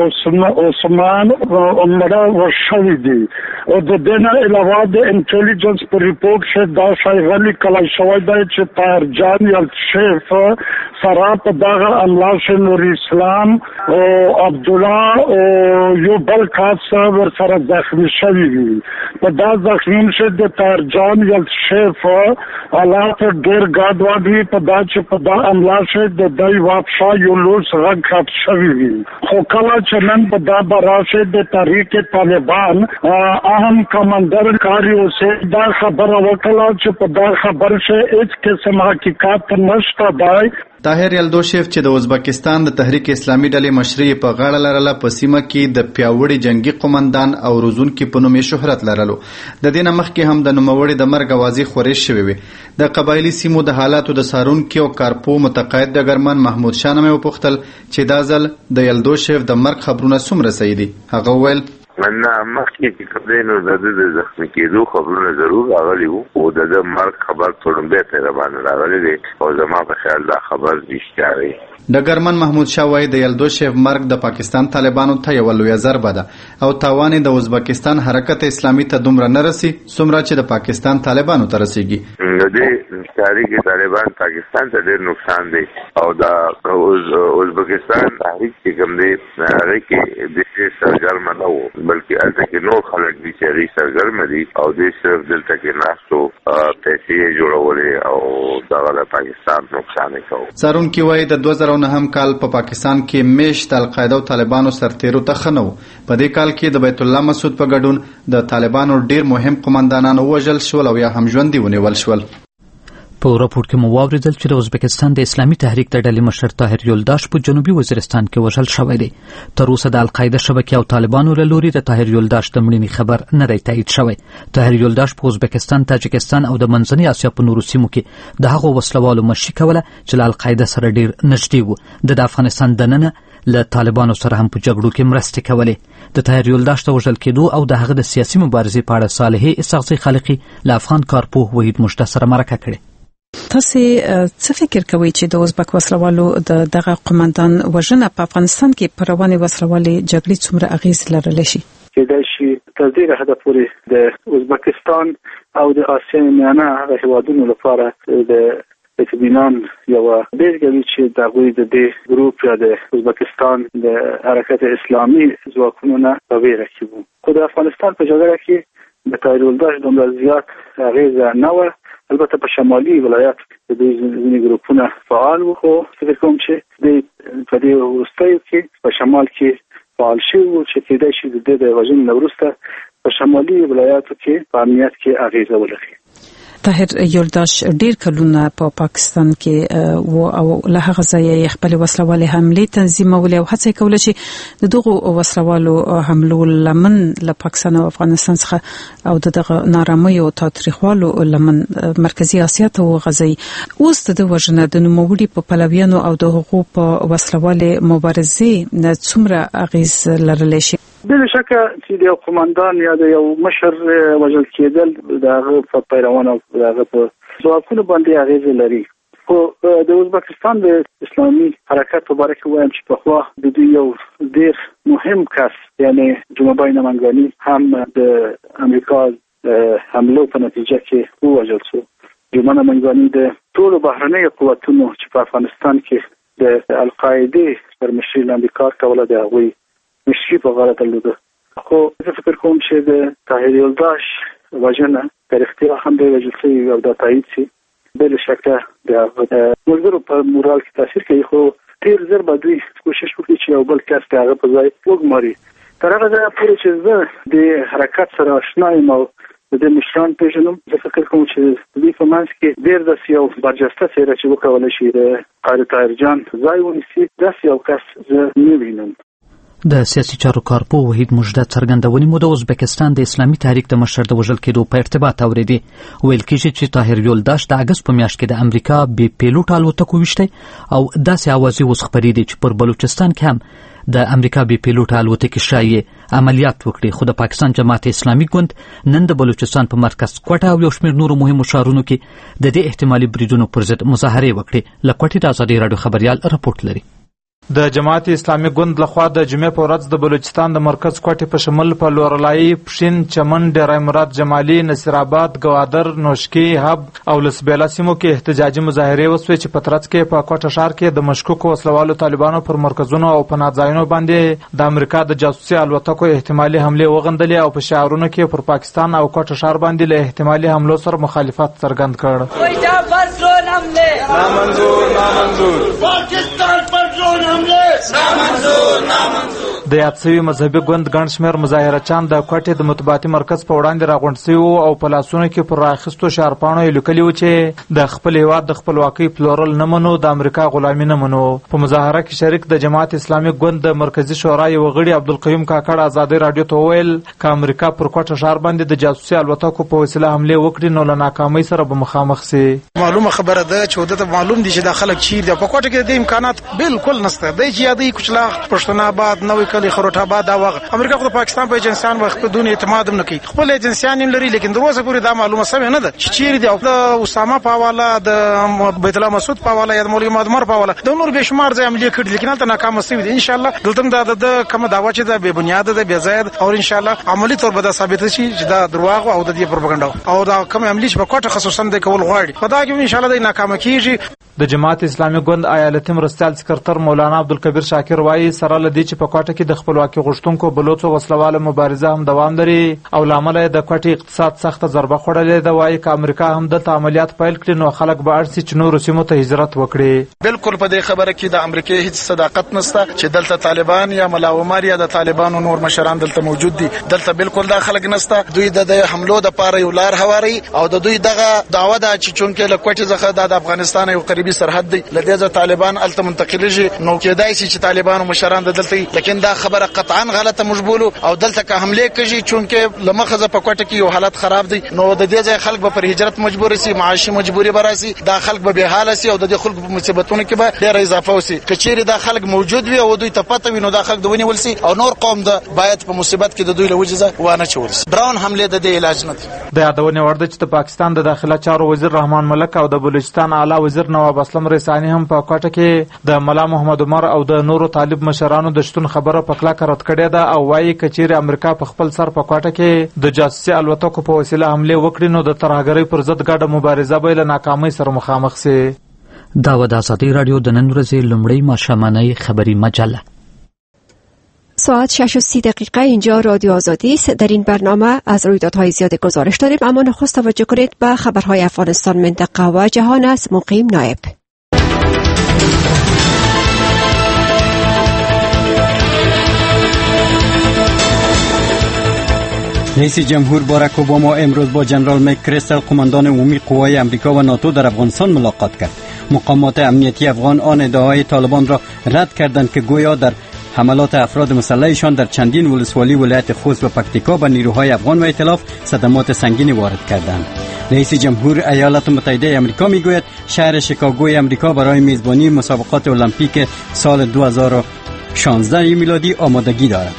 Speaker 12: عثمان عمره وشوي دي او د دې نه علاوه د انټيليجنس په ریپورت شوی دا شایغلي کلای شوی دی چې طاهر جان یلدوشیف سره په دغه حمله شوی نور اسلام او عبدالله او یو بل کس ورسره زخمی شوی وي. په دا زخمین شو د طاهر جان یلدوشیف حالات ډېر ګډوډ وي په دا چې په دا حمله شوی د دوی واپشا یو لوس غږ ښخ شوی وي. خو کله چې نن په دا براشه د تحریک طالبان اهم کمانډر کاری اوسه دا خبره وکړه چې په دا خبر شي هیڅ قسم حقیقت نشته دی.
Speaker 11: طاهر یلدوشیف چې د ازبکستان د تحریک اسلامي ډلې مشري په غاړه لرله په سیمه کې د پیاوړي جنگي قومندان او روزونکي په نوم شهرت لرلو. د دې نه مخکې هم د نوموړي د مرګ اوازې خورې شوې وې. د قبایلي سیمو د حالاتو د څارونکي او کارپو متقاعد ډګرمن محمود شاه نه مې وپوښتل چې دا ځل د یلدوشیف د مرګ خبرونه څومره صحیح دي. هغه وویل
Speaker 13: نه مخکې چې کوم نو د زخمي کېدو خبرونه ضرور راغلي وو او د مرګ خبر ټولنبه ته روانه راغلي دي او زما په خیال دا خبر رښتیا دی.
Speaker 11: ډګرمن محمود شاه وایي د یلدوشیف مرګ د پاکستان طالبانو ته یو لویه ضربه ده او تاوان د ازبکستان حرکت اسلامي ته دومره نه رسي څومره چې د پاکستان طالبانو ته رسیږي.
Speaker 13: د تحریک طالبان پاکستان ته ډېر نقصان دی او دا ازبکستان تحریک چې کوم دی هغه کې د سرګرم نه وو بلکې هلته کې نور خلک دي چې هغوی سرګرمه دي او دوی صرف دلته کې ناستو پیسې جوړولې او دغه د پاکستان نقصان یې کوو.
Speaker 11: څارونکي وایي د 2009 کال په پاکستان کې میشت القاعده او طالبانو سرتیرو ته ښه نه و. په دې کال کې د بیت الله مسعود په ګډون د طالبانو ډېر مهم قومندانان ووژل شول او یا هم ژوندي ونیول شول.
Speaker 1: په راپورټ کې مو واوریدل چې د ازبکستان د اسلامي تحریک د ډلې مشر طاهر یولداش په جنوبي وزیرستان کې وژل شوی دی. تر اوسه د القاعده شبکې او طالبانو له لوري د طاهر یولداش د مړینې خبر نه دی تایید شوی. طاهر یولداش په ازبکستان، تاجکستان او د منځنۍ اسیا په نورو سیمو کې د هغو وسلوالو مشري کوله چې له القاعده سره ډېر نږدې وو. د افغانستان دننه له طالبانو سره هم په جګړو کې مرستې کولې. د طاهر یولداش د وژل کېدو او د هغه د سیاسي مبارزې په اړه صالحې اسحاقزۍ خالقي له افغان کارپوه وحید مجده سره مرکه کړې.
Speaker 14: تاسو څه فکر کوئ چې د ازبک وسلوالو دغه قومندان وژنه په افغانستان کې پر روانې وسلوالې جګړې څومره اغیز لرلی شي؟
Speaker 4: کېدای شي تر ډېره حده پورې د ازبکستان او د اسیا میانه هغه هیوادونو لپاره د اطمینان یو بیلګه وي چې د هغوی د دې ګروپ یا د ازبکستان د حرکت اسلامي ځواکونو نه په ویره کې وو. خو د افغانستان په جګړه کې د طاهر یولداش دومره زیات اغیزه نه وه. البته په شمالي ولایت د دوی ځینې ګروپونه فعال وو، خو فکر کوم چې په دې وروستیو کې په شمال کې فعال شوي وو چې کېدای شي د دې د وژنې نه وروسته په شمالي ولایاتو کې په امنیت کې اغیزه ولري.
Speaker 14: طاهر یولداش ډیر کلونه په پاکستان کې و او له هغه ځایه خپل وسلوالې حملې تنظیمولې او هڅه کوله چې د دغه وسلوالو حملو لمن له پاکستان او افغانستان څخه او دغه نارامۍ او تاریخوالو لمن مرکزی اسیا ته وغځي. اوس د وژنه د نوموړي په پلویانو او د حقوق په وسلوالې مبارزې څومره اغیز لرلی شي؟
Speaker 4: بلا شکه چې د یو قومندان یا د یو مشر وژل کېدل د هغه په پیروانو او د هغه په ځواکونو باندې اغیزه لري. خو د ازبکستان د اسلامي حرکت په باره کې وایم چې پخوا د دوی یو ډېر مهم کس یعنی جمعه نمنګاني هم د امریکا حملو په نتیجه کې ووژل شو. جمعه نمنګاني د ټولو بهرنیو قوتونو چې په افغانستان کې د القاعدې پر مشرۍ لاندې کار کوله د هغوی مشري په غاړه درلوده. خو زه فکر کوم چې د طاهر یولداش وژنه په رښتیا هم د وژل شوي او د تایید شي بلا شکه د ملګرو په مورال کې تاثیر کوي. خو ډېر ژر به دوی کوشش وکړي چې یو بل کس د هغه په ځای وګماري. تر هغه ځایه پورې چې زه د حرکت سره اشنا یم او د مشران پیژنم، زه فکر کوم چې د دوی په منځ کې ډېر داسې یو برجسته څېره چې وکولی شي د قاری طاهر جان ځای ونیسي داسې یو کس زه نه وینم.
Speaker 1: د سیاسي چارو کارپوه وحید مجده څرګندونې مو د ازبکستان د اسلامي تحریک د مشر د وژل کېدو په ارتباط اورېدې. ویل کېږي چې طاهر یولداش د اګست په میاشت کې د امریکا بې پیلوټ الوتکو ویشتی او داسې اوازې اوس خپرېدې چې پر بلوچستان کې هم د امریکا بې پیلوټ الوتکې ښایي عملیات وکړي. خو د پاکستان جماعت اسلامي ګوند نن د بلوچستان په مرکز کوټه او یو شمېر نورو مهمو ښارونو کې د دې احتمالي بریدونو پر ضد مظاهرې وکړې. له کوټې د ازادۍ راډیو خبریال رپورټ لري.
Speaker 15: د جماعت اسلامي ګوند لخوا د جمعې په ورځ د بلوچستان د مرکز کوټې په شمول په لورلای، پښین، چمن، ډیری مراد جمالي، نصیر آباد، ګوادر، نوشکی، هب او لسبیلا سیمو کې احتجاجي مظاهرې وسوې چې په ترڅ کې په کوټه ښار کې د مشکوکو وسلوالو طالبانو پر مرکزونو او پناهځایونو باندې د امریکا د جاسوسي الوتکو احتمالي حملې وغندلې او په شعارونو کې پر پاکستان او کوټه ښار باندې له احتمالي حملو سره مخالفت څرګند کړ. د یاد شوي مذهبي ګوند ګڼ شمېر مظاهرچیان د کوټې د مطبوعاتي مرکز په وړاندې راغونډ شوي وو او په لاسونو کې پر رااخیستو شعارپاڼو یې لیکلي وو چې د خپل هېواد د خپلواکۍ پلورل نه منو، د امریکا غلامي نه منو. په مظاهره کې شریک د جماعت اسلامي ګوند د مرکزي شورا یو غړي عبدالقیوم کاکړ ازادۍ راډیو ته وویل که امریکا پر کوټه ښار باندې د جاسوسي الوتکو په وسیله حملې وکړي نو له ناکامۍ سره به مخامخ سي.
Speaker 16: معلومه خبره ده چې ودته معلوم دي چې دا خلک چیرې دي. په کوټه کې د امکانات بالکل نشته. د چې یادې کچلاغ، پښتون آباد، نوې کلی، خروټ آباد دا وغه امریکا خو د پاکستان په ایجنسیان وخت بدون اعتماد نه کوي. خپل ایجنسیان هم لري لیکن دروازه پوری دا معلومه سمه نه ده چې چیرې دی. او د اسامه په حواله، د بیت الله مسعود په حواله، یا د مولوی محمد عمر په حواله د نور به شمار ځای عملیه کړي لیکن هلته ناکام شوي دي. ان شاء الله دلته د کوم دعوا چې د بې بنیاد ده، بې ځای او ان شاء الله عملی طور به دا ثابت شي چې دا دروغ او د دې پروپاګاندا او دا کوم عملی چې په کوټه خصوصا د کول غواړي په دا کې ان شاء الله د ناکام کیږي.
Speaker 15: د جماعت اسلامي ګوند ایالتي مرستیال سکرټر مولانا عبدالکبیر شاکر وایي سره لدی چې په کوټه کې د خپلواکي غوښتونکو بلوڅو وسلواله مبارزه هم دوام لري او لامل د کوټې اقتصاد سخت ضربه خوړلې ده. وایي که امریکا هم د عملیات پیل کړي نو خلک به اړ سي چې نورو سیمو ته هجرت وکړي.
Speaker 16: بالکل په دې خبره کې د امریکا هیڅ صداقت نشته چې دلته طالبان یا ملا عمر یا د طالبانو نور مشران دلته موجود دي. دلته بالکل دا خلک نشته. دوی د حملو د پاره یو لار هواري او د دوی دغه دعوه ده چې چونکه له کوټې څخه د افغانستان یو قریب جنوبي سرحد دی لدې طالبان الته منتقلیږي نو کېدای شي چې طالبان او مشران دلته لیکن دا خبره قطعا غلطه مجبولو او دلته که حمله کوي چونکه لمخزه په کوټه کې یو حالت خراب دی نو د دې ځای خلک به پر هجرت مجبور شي معاشي مجبوری براسي دا خلک به به حال شي او د خلکو په مصیبتونو کې به ډېر اضافه وشي کچېری دا خلک موجود وي او دوی ته پته وي نو دا خلک دونی ولسي او نور قوم د باید په مصیبت کې د دوی له وجزه وانه چول ډرون حمله د دې علاج نه
Speaker 15: د یادونه ورده چې د پاکستان د داخله چارو وزیر رحمان ملک او د بلوچستان اعلی وزیر نواب اسلم رسانی هم په کوټه کې د ملا محمد عمر او د نورو طالب مشرانو د شتون خبره په کلکه رد کړې ده او وايي کچېری امریکا په خپل سر په کوټه کې د جاسوسي الوتکو په وسیله حمله وکړي نو د ترهګرۍ پر ضد ګډه مبارزه به له ناکامۍ سره مخامخ شي.
Speaker 1: دا و د آزادی رادیو د نن ورځې لومړی ماښامنۍ خبری مجله.
Speaker 17: ساعت 6:30 اینجا رادیو آزادی است. در این برنامه از رویدادهای زیاد گزارش داریم، اما نخست توجه کنید به خبرهای افغانستان، منطقه و جهان از مقیم نایب.
Speaker 18: رئیس جمهور باراک اوباما امروز با جنرال مک‌کریستل قماندان عمومی قوای امریکا و ناتو در افغانستان ملاقات کرد. مقامات امنیتی افغان آن ادعاهای طالبان را رد کردند که گویا در حملات افراد مسلحشان در چندین ولسوالی ولایت خوست و پکتیکا به نیروهای افغان و ائتلاف صدمات سنگینی وارد کردند. رئیس جمهور ایالات متحده آمریکا میگوید شهر شیکاگوی آمریکا برای میزبانی مسابقات المپیک سال 2016 میلادی آمادگی دارد.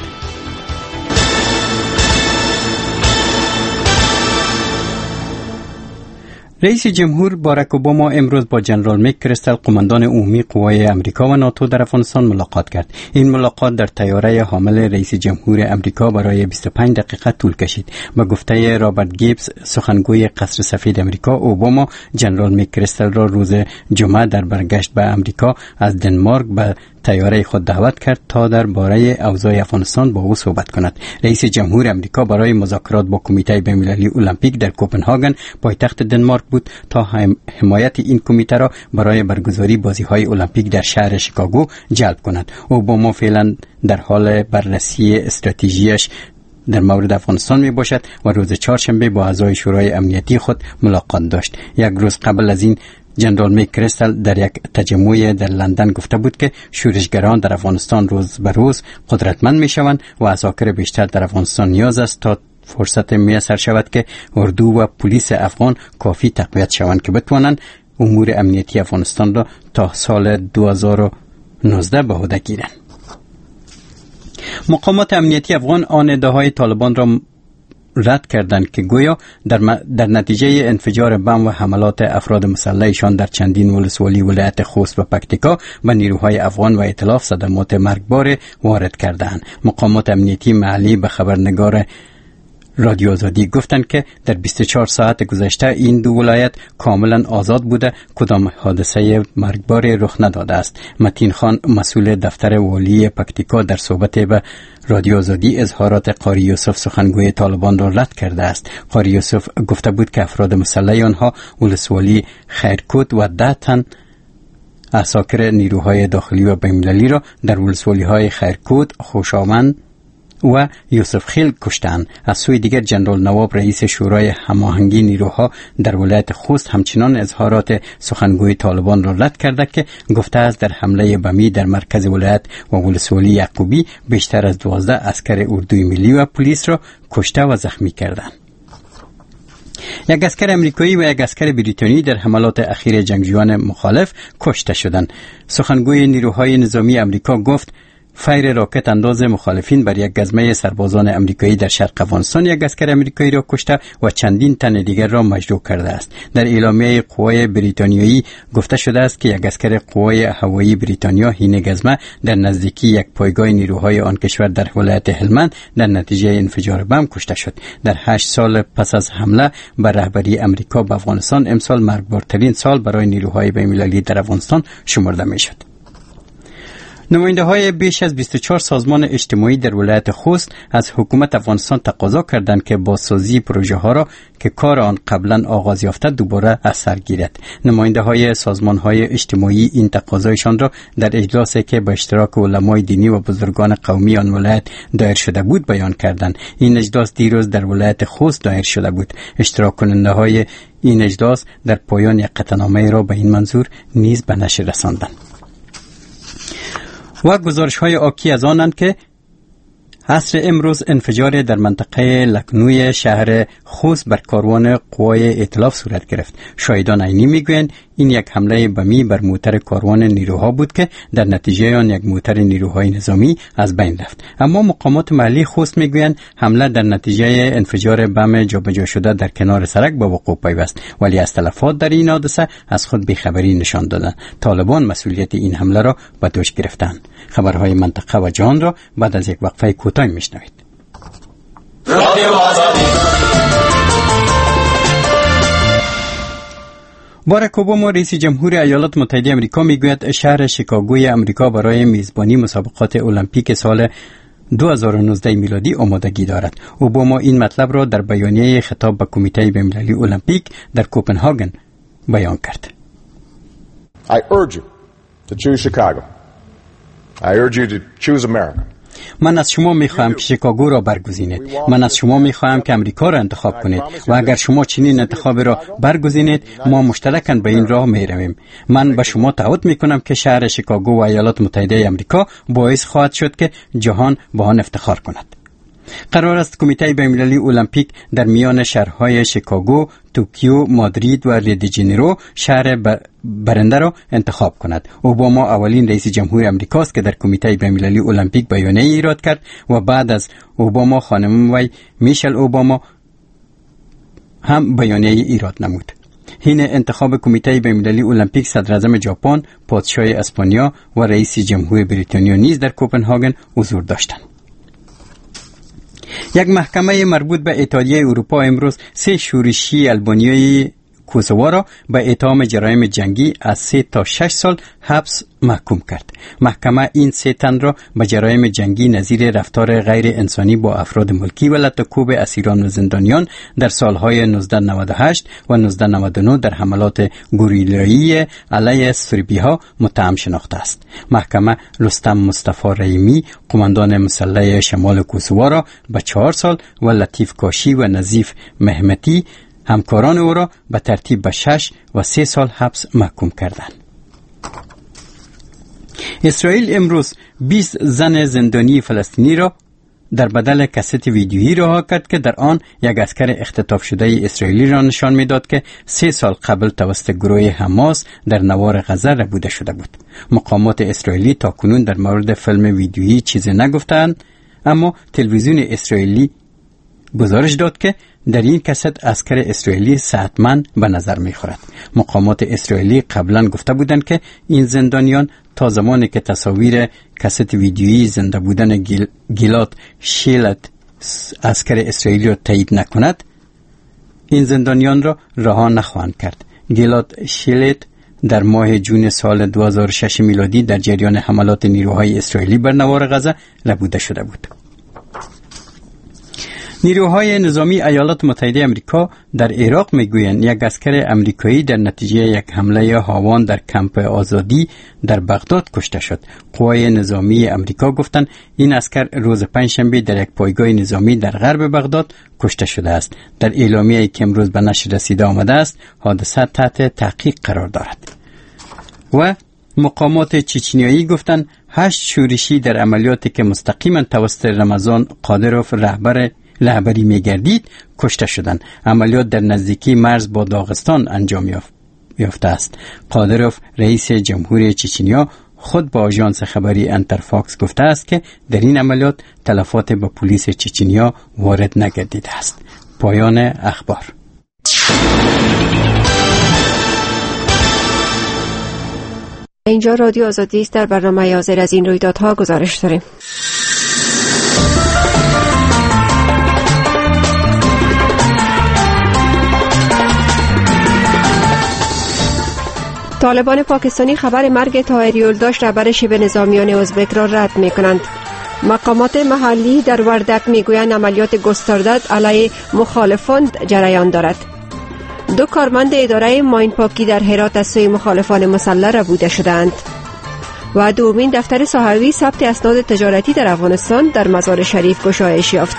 Speaker 18: رئیس جمهور باراک اوباما امروز با جنرال مک‌کریستل قماندان عمومی قوای امریکا و ناتو در افغانستان ملاقات کرد. این ملاقات در طیاره حامل رئیس جمهور امریکا برای 25 دقیقه طول کشید. با گفته رابرت گیبز سخنگوی قصر سفید امریکا، اوباما جنرال مک‌کریستل را روز جمعه در برگشت به امریکا از دنمارک به طیاره خود دعوت کرد تا درباره اوضاع افغانستان با او صحبت کند. رئیس جمهور امریکا برای مذاکرات با کمیته بین‌المللی المپیک در کوپنهاگن پایتخت دنمارک بود تا حمایت این کمیته را برای برگزاری بازی‌های المپیک در شهر شیکاگو جلب کند. اوباما فعلا در حال بررسی استراتژیش در مورد افغانستان می باشد و روز چهارشنبه با اعضای شورای امنیتی خود ملاقات داشت. یک روز قبل از این جنرال مک‌کریستل در یک تجمع در لندن گفته بود که شورشگران در افغانستان روز به روز قدرتمند می شوند و عساکر بیشتر در افغانستان نیاز است تا فرصت میسر شود که اردو و پلیس افغان کافی تقویت شوند که بتوانند امور امنیتی افغانستان را تا سال 2019 به عهده گیرند. مقامات امنیتی افغان آن ادعاهای طالبان را رد کردند که گویا در نتیجه انفجار بم و حملات افراد مسلحشان در چندین ولسوالی ولایت خوست و پکتیکا به نیروهای افغان و ائتلاف صدمات مرگبار وارد کردند. مقامات امنیتی محلی به خبرنگار رادیو آزادی گفتند که در 24 ساعت گذشته این دو ولایت کاملا آزاد بوده، کدام حادثه مرگبار رخ نداده است. متین خان مسئول دفتر والی پکتیکا در صحبت به رادیو آزادی اظهارات قاری یوسف سخنگوی طالبان را رد کرده است. قاری یوسف گفته بود که افراد مسلح آنها ولسوالی خیرکوت و 10 تن عساکر نیروهای داخلی و بین‌المللی را در ولسوالی‌های خیرکوت، خوشامند و یوسف خیل کشتند. از سوی دیگر جنرال نواب رئیس شورای هماهنگی نیروها در ولایت خوست همچنان اظهارات سخنگوی طالبان را رد کرده که گفته است در حمله بمی در مرکز ولایت و ولسوالی یعقوبی بیشتر از 12 عسکر اردوی ملی و پلیس را کشته و زخمی کردند. یک عسکر امریکایی و یک عسکر بریتانیایی در حملات اخیر جنگجویان مخالف کشته شدند. سخنگوی نیروهای نظامی امریکا گفت فایر راکت انداز مخالفین بر یک گزمه سربازان امریکایی در شرق افغانستان یک عسکر امریکایی را کشته و چندین تن دیگر را مجروح کرده است. در اعلامیه قوای بریتانیایی گفته شده است که یک عسکر قوای هوایی بریتانیا هین گزمه در نزدیکی یک پایگاه نیروهای آن کشور در ولایت هلمند در نتیجه انفجار بم کشته شد. در 8 سال پس از حمله بر رهبری امریکا به افغانستان امسال مرگبارترین سال برای نیروهای بین‌المللی در افغانستان شمرده می‌شد. نماینده‌های بیش از 24 سازمان اجتماعی در ولایت خوست از حکومت افغانستان تقاضا کردند که بازسازی پروژه ها را که کار آن قبلا آغاز یافته دوباره از سر گیرد. نماینده‌های سازمان‌های اجتماعی این تقاضایشان را در اجلاسی که به اشتراک علمای دینی و بزرگان قومی آن ولایت دایر شده بود بیان کردند. این اجلاس دیروز در ولایت خوست دایر شده بود. اشتراک کننده‌های این اجلاس در پایان یک قطعنامه را به این منظور نیز به نشر رساندند. و گزارش‌های آکی از آنند که عصر امروز انفجار در منطقه لکنوی شهر خوست بر کاروان قوای ائتلاف صورت گرفت. شاهدان عینی میگویند این یک حمله بمی بر موتر کاروان نیروها بود که در نتیجه آن یک موتر نیروهای نظامی از بین رفت. اما مقامات محلی خوست میگویند حمله در نتیجه انفجار بم جابجا شده در کنار سړک به وقوع پیوست، ولی از تلفات در این حادثه از خود بیخبری نشان دادند. طالبان مسئولیت این حمله را به دوش گرفتند. خبرهای منطقه و جهان را بعد از یک وقفه کوتاه میشنوید. باراک اوباما رئیس جمهور ایالات متحده آمریکا میگوید شهر شیکاگوی آمریکا برای میزبانی مسابقات المپیک سال 2019 میلادی آمادگی دارد. اوباما این مطلب را در بیانیه خطاب به کمیته بین‌المللی المپیک در کوپنهاگن بیان کرد.
Speaker 3: I urge you to choose Chicago. I urge you to choose America.
Speaker 18: من از شما میخواهم که شیکاگو را برگزینید. من از شما میخواهم که امریکا را انتخاب کنید و اگر شما چنین انتخاب را برگزینید ما مشترکاً به این راه میرویم. من به شما تعهد میکنم که شهر شیکاگو و ایالات متحده آمریکا باعث خواهد شد که جهان با آن افتخار کند. قرار است کمیته بین‌المللی المپیک در میان شهرهای شیکاگو، توکیو، مادرید و ریو دی ژانیرو شهر برنده را انتخاب کند. اوباما اولین رئیس جمهور امریکاست که در کمیته بین‌المللی المپیک بیانیه ایراد کرد و بعد از اوباما خانم وی میشل اوباما هم بیانیه ایراد نمود. حین انتخاب کمیته بین‌المللی المپیک صدر اعظم ژاپن، پادشاه اسپانیا و رئیس جمهور بریتانیا نیز در کوپنهاگن حضور داشتند. یک محکمه مربوط به اتحادیه اروپا امروز 3 شورشی آلبانیایی کوسوو را به اتهام جرایم جنگی از 3 تا 6 سال حبس محکوم کرد. محکمه این 3 تن را به جرایم جنگی نظیر رفتار غیر انسانی با افراد ملکی و لطکوب اسیران و زندانیان در سالهای 1998 و 1999 در حملات گوریلایی علیه سربی‌ها متهم شناخته است. محکمه رستم مصطفی رحیمی، قماندان مسلح شمال کوسوو را به 4 سال و لطیف کاشی و نظیف محمتی همکاران او را به ترتیب به 6 و 3 سال حبس محکوم کردند. اسرائیل امروز 20 زن زندانی فلسطینی را در بدل کست ویدیویی رها کرد که در آن یک عسکر اختطاف شده اسرائیلی را نشان میداد که 3 سال قبل توسط گروه حماس در نوار غزه ربوده شده بود. مقامات اسرائیلی تاکنون در مورد فیلم ویدیویی چیزی نگفتند، اما تلویزیون اسرائیلی گزارش داد که در این کست عسکر اسرائیلی صحتمند به نظر می خورد. مقامات اسرائیلی قبلا گفته بودند که این زندانیان تا زمانی که تصاویر کست ویدیویی زنده بودن گیلاد شیلت عسکر اسرائیلی را تایید نکند این زندانیان را رها نخواهند کرد. گیلاد شیلت در ماه جون سال 2006 میلادی در جریان حملات نیروهای اسرائیلی بر نوار غزه ربوده شده بود. نیروهای نظامی ایالات متحده آمریکا در عراق میگویند یک عسکر آمریکایی در نتیجه یک حمله هاوان در کمپ آزادی در بغداد کشته شد. قوای نظامی آمریکا گفتند این عسکر روز پنجشنبه در یک پایگاه نظامی در غرب بغداد کشته شده است. در اعلامیه‌ای که امروز به نشر رسیده آمده است، حادثه تحت تحقیق قرار دارد. و مقامات چچنیایی گفتند 8 شورشی در عملیاتی که مستقیما توسط رمضان قادروف رهبری می‌گردید کشته شدند. عملیات در نزدیکی مرز با داغستان انجام یافته است. قادروف رئیس جمهوری چچنیا خود با آژانس خبری انترفاکس گفته است که در این عملیات تلفات به پلیس چچنیا وارد نگردیده است. پایان اخبار.
Speaker 17: اینجا رادیو آزادی است. در برنامه حاضر از این رویدادها گزارش داریم. طالبان پاکستانی خبر مرگ طاهر یلداش رهبر شبه نظامیان ازبک را رد می‌کنند. مقامات محلی در وردک میگویند عملیات گسترده علیه مخالفان جریان دارد. 2 کارمند اداره ماین پاکی در هرات از سوی مخالفان مسلح ربوده شدند. و دومین دفتر صحوی ثبت اسناد تجارتی در افغانستان در مزار شریف گشایش یافت.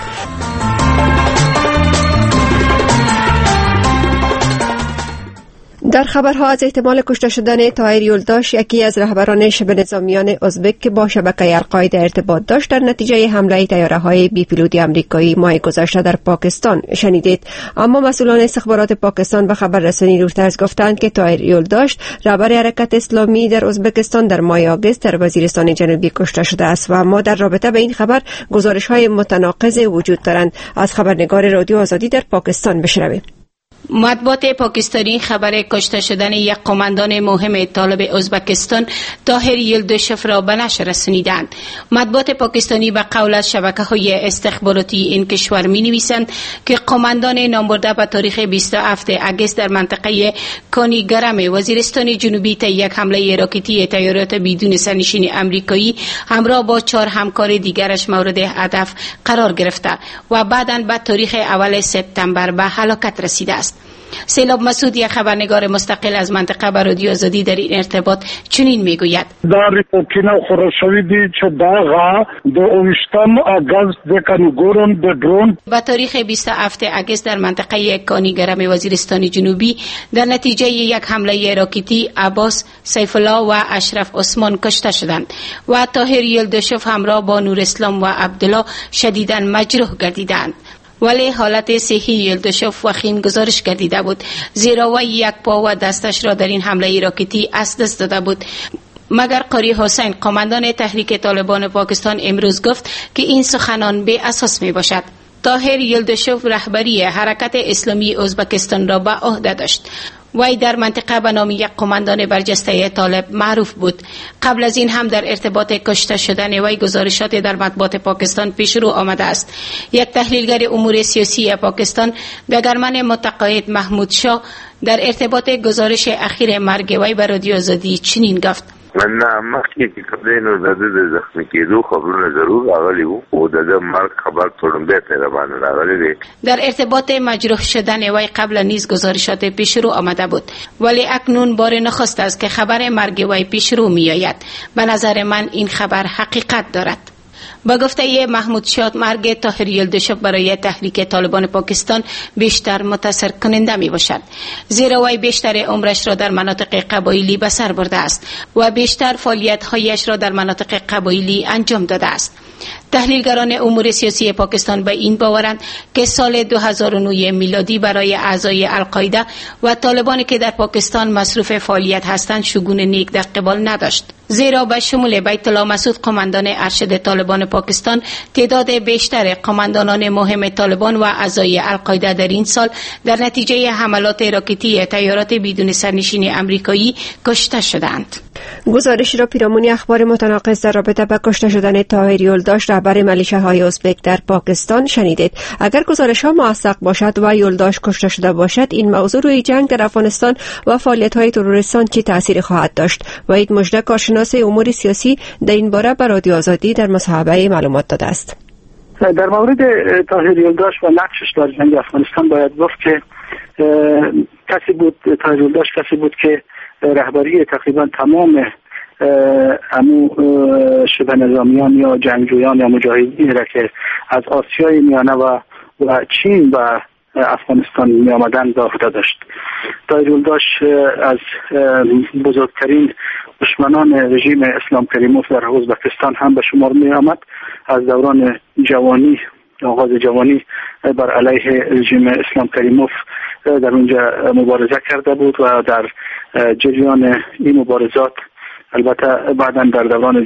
Speaker 17: در خبرها از احتمال کشته شدن طاهر یلداش، یکی از رهبران شبه نظامیان ازبک که با شبکه القاعده ارتباط داشت، در نتیجه حمله طیاره‌های بی پیلوتی آمریکایی ماه گذشته در پاکستان شنیدید. اما مسئولان استخبارات پاکستان و خبررسانی رویترز گفتند که طاهر یلداش رهبر حرکت اسلامی در ازبکستان در ماه آگوست در وزیرستان جنوبی کشته شده است و اما در رابطه به این خبر گزارش‌های متناقض وجود دارند. از خبرنگار رادیو آزادی در پاکستان بشنویم.
Speaker 19: مطبوعات پاکستانی خبر کشته شدن یک قماندان مهم طالب ازبکستان طاهر یلداشف را به نشر رسانیدند. مطبوعات پاکستانی به قول از شبکه‌های استخباراتی این کشور می‌نویسند که قماندان نامبرده به تاریخ 27 آگوست در منطقه کانیگرام وزیرستان جنوبی طی یک حمله راکتی طیارات بدون سرنشین آمریکایی همراه با 4 همکار دیگرش مورد هدف قرار گرفته و بعداً به تاریخ اول سپتامبر به هلاکت رسیده است. سیلاب مسعود، یک خبرنگار مستقل از منطقه، بر رادیو آزادی در این ارتباط چنین میگوید:
Speaker 12: در ریپورتینا خورشوی دی چه داغا دو اوشتم آگاز دکانگورم به درون
Speaker 19: با تاریخ 27 آگوست در منطقه کانیگرام وزیرستان جنوبی در نتیجه یک حمله راکتی عباس سیف الله و اشرف عثمان کشته شدند و طاهر یلداشف همراه با نور اسلام و عبدالله شدیداً مجروح گردیدند. ولی حالت صحی یلداشف وخیم گزارش گردیده بود، زیرا وی یک پا و دستش را در این حمله راکتی از دست داده بود. مگر قاری حسین، قماندان تحریک طالبان پاکستان، امروز گفت که این سخنان بی اساس می باشد. طاهر یلداشف رهبری حرکت اسلامی ازبکستان را به عهده داشت. وی در منطقه به نام یک قماندان برجسته طالب معروف بود. قبل از این هم در ارتباط کشته شدن وی گزارشات در مطبوعات پاکستان پیش رو آمده است. یک تحلیلگر امور سیاسی پاکستان، دگرمن متقاعد محمود شاه، در ارتباط گزارش اخیر مرگ وی به رادیو آزادی چنین گفت:
Speaker 13: من مخکې چې کله نو د زخمی کېدو خبرونه ضرور راغلي وو او د مرګ خبر ټولنبه تر باندې راغلي دي.
Speaker 19: در ارتباط مجروح شدن وی قبل نیز گزارشات پیش رو آمده بود، ولی اکنون بار نخست است که خبر مرگ وی پیش رو می آید. به نظر من این خبر حقیقت دارد. با گفته محمود شاه، مرگ طاهر یلداشف برای تحریک طالبان پاکستان بیشتر متاثر کننده می باشد، زیرا وی بیشتر عمرش را در مناطق قبایلی به سر برده است و بیشتر فعالیت‌هایش را در مناطق قبایلی انجام داده است. تحلیلگران امور سیاسی پاکستان به این باورند که سال 2009 میلادی برای اعضای القاعده و طالبانی که در پاکستان مصروف فعالیت هستند شگون نیک در قبال نداشت، زیرا به شمول بیت الله مسعود، قماندان ارشد طالبان پاکستان، تعداد بیشتر قماندانان مهم طالبان و اعضای القاعده در این سال در نتیجه حملات راکتی طیارات بدون سرنشین آمریکایی کشته شدند.
Speaker 17: گزارشی را پیرامون اخبار متناقض در رابطه با کشته شدن طاهر یلداش، رهبر ملیشه‌های ازبک در پاکستان شنیدید. اگر گزارش‌ها موثق باشد و یلداش کشته شده باشد، این موضوع روی جنگ در افغانستان و فعالیت‌های تروریستان چه تأثیری خواهد داشت؟ وحید مژده، کارشناس امور سیاسی، در این باره به رادیو آزادی در مصاحبه معلومات داده است.
Speaker 4: در مورد طاهر یلداش و نقشش در جنگ افغانستان باید گفت که طاهر یلداش کسی بود که رهبری تقریبا تمام شبه نظامیان یا جنگجویان یا مجاهدین را که از آسیای میانه و چین و افغانستان می آمدن به عهده داشت. طاهر یلداش از بزرگترین دشمنان رژیم اسلام کریموف در ازبکستان هم به شمار می آمد. از دوران جوانی، آغاز جوانی، بر علیه رژیم اسلام کریموف در اونجا مبارزه کرده بود و در جریان این مبارزات البته بعداً در دوران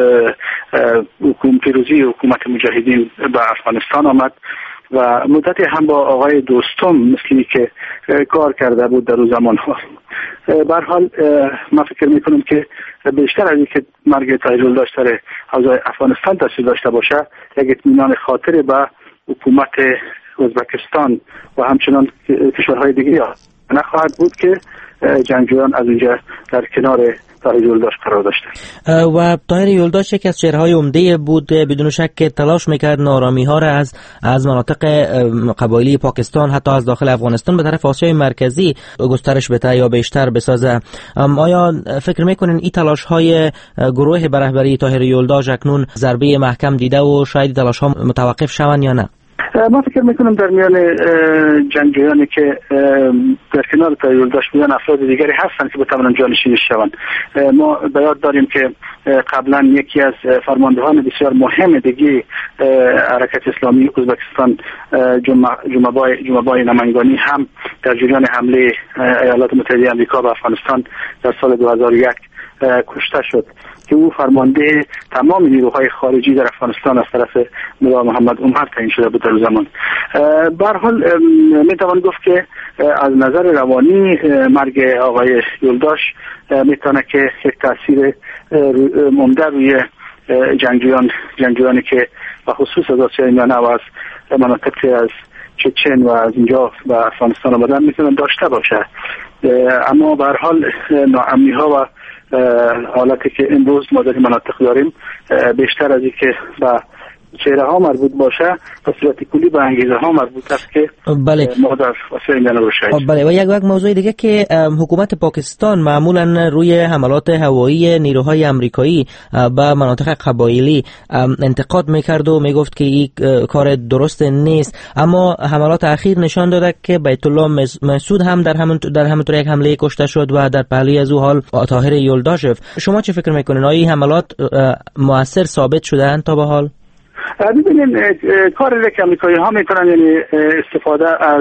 Speaker 4: پیروزی حکومت مجاهدین به افغانستان آمد و مدتی هم با آقای دوستم مثلی که کار کرده بود در اون زمانها. به هر حال من فکر میکنم که بیشتر از اینکه مرگ طاهر یلداش در حوزه افغانستان تاثیر داشته باشه، یک اطمینان خاطر به حکومت ازبکستان و همچنان کشورهای دیگه نخواهد بود که جنگجویان از اینجا در کنار طاهر یلداش قرار داشتن.
Speaker 20: و طاهر یلداش یک از چهره‌های عمده بود، بدون شک که تلاش میکرد نارامی‌ها را از مناطق قبایلی پاکستان حتی از داخل افغانستان به طرف آسیای مرکزی گسترش بده یا بیشتر بسازه. آیا فکر میکنین این تلاش‌های گروه به رهبری طاهر یلداش اکنون ضربه محکم دیده و شاید تلاش‌ها متوقف شوند یا نه؟
Speaker 4: ما فکر میکنم در میان جنگجویانی که در کنار طاهر یلداش میان افراد دیگری هستند که بتوانند جانشین شوند. ما به یاد داریم که قبلا یکی از فرماندهان بسیار مهم دیگه حرکت اسلامی ازبکستان جمعه‌بای نمنگانی هم در جریان حمله ایالات متحده آمریکا به افغانستان در سال 2001 کشته شد که او فرمانده تمام نیروهای خارجی در افغانستان از طرف ملا محمد عمر تعیین شده بود در زمان. به هر حال میتوان گفت که از نظر روانی مرگ آقای یلداش میتونه که یک تاثیر عمده روی جنگجویانی که به خصوص از آسیای میانه و از مناطق از چچن و از اینجا به افغانستان آمدن میتونه داشته باشه. اما به هر حال ناامنی‌ها و حالتی که امروز ما در مناطق داریم بیشتر از اینکه به چهره ها مربوط باشه به صورت کلی به انگیزه ها مربوط است که ما در آسیای میانه رو شاهد.
Speaker 20: بله، و یک موضوع دیگه که حکومت پاکستان معمولا روی حملات هوایی نیروهای آمریکایی به مناطق قبایلی انتقاد میکرد و میگفت که این کار درست نیست، اما حملات اخیر نشان داده که بیت الله مسعود هم در همونطور یک حمله کشته شد و در پهلوی از او حال طاهر یلداش. شما چه فکر میکنین؟ آیا این حملات مؤثر ثابت شده‌اند تا به حال؟
Speaker 4: ببینید کاری که امریکایی ها میکنن یعنی استفاده از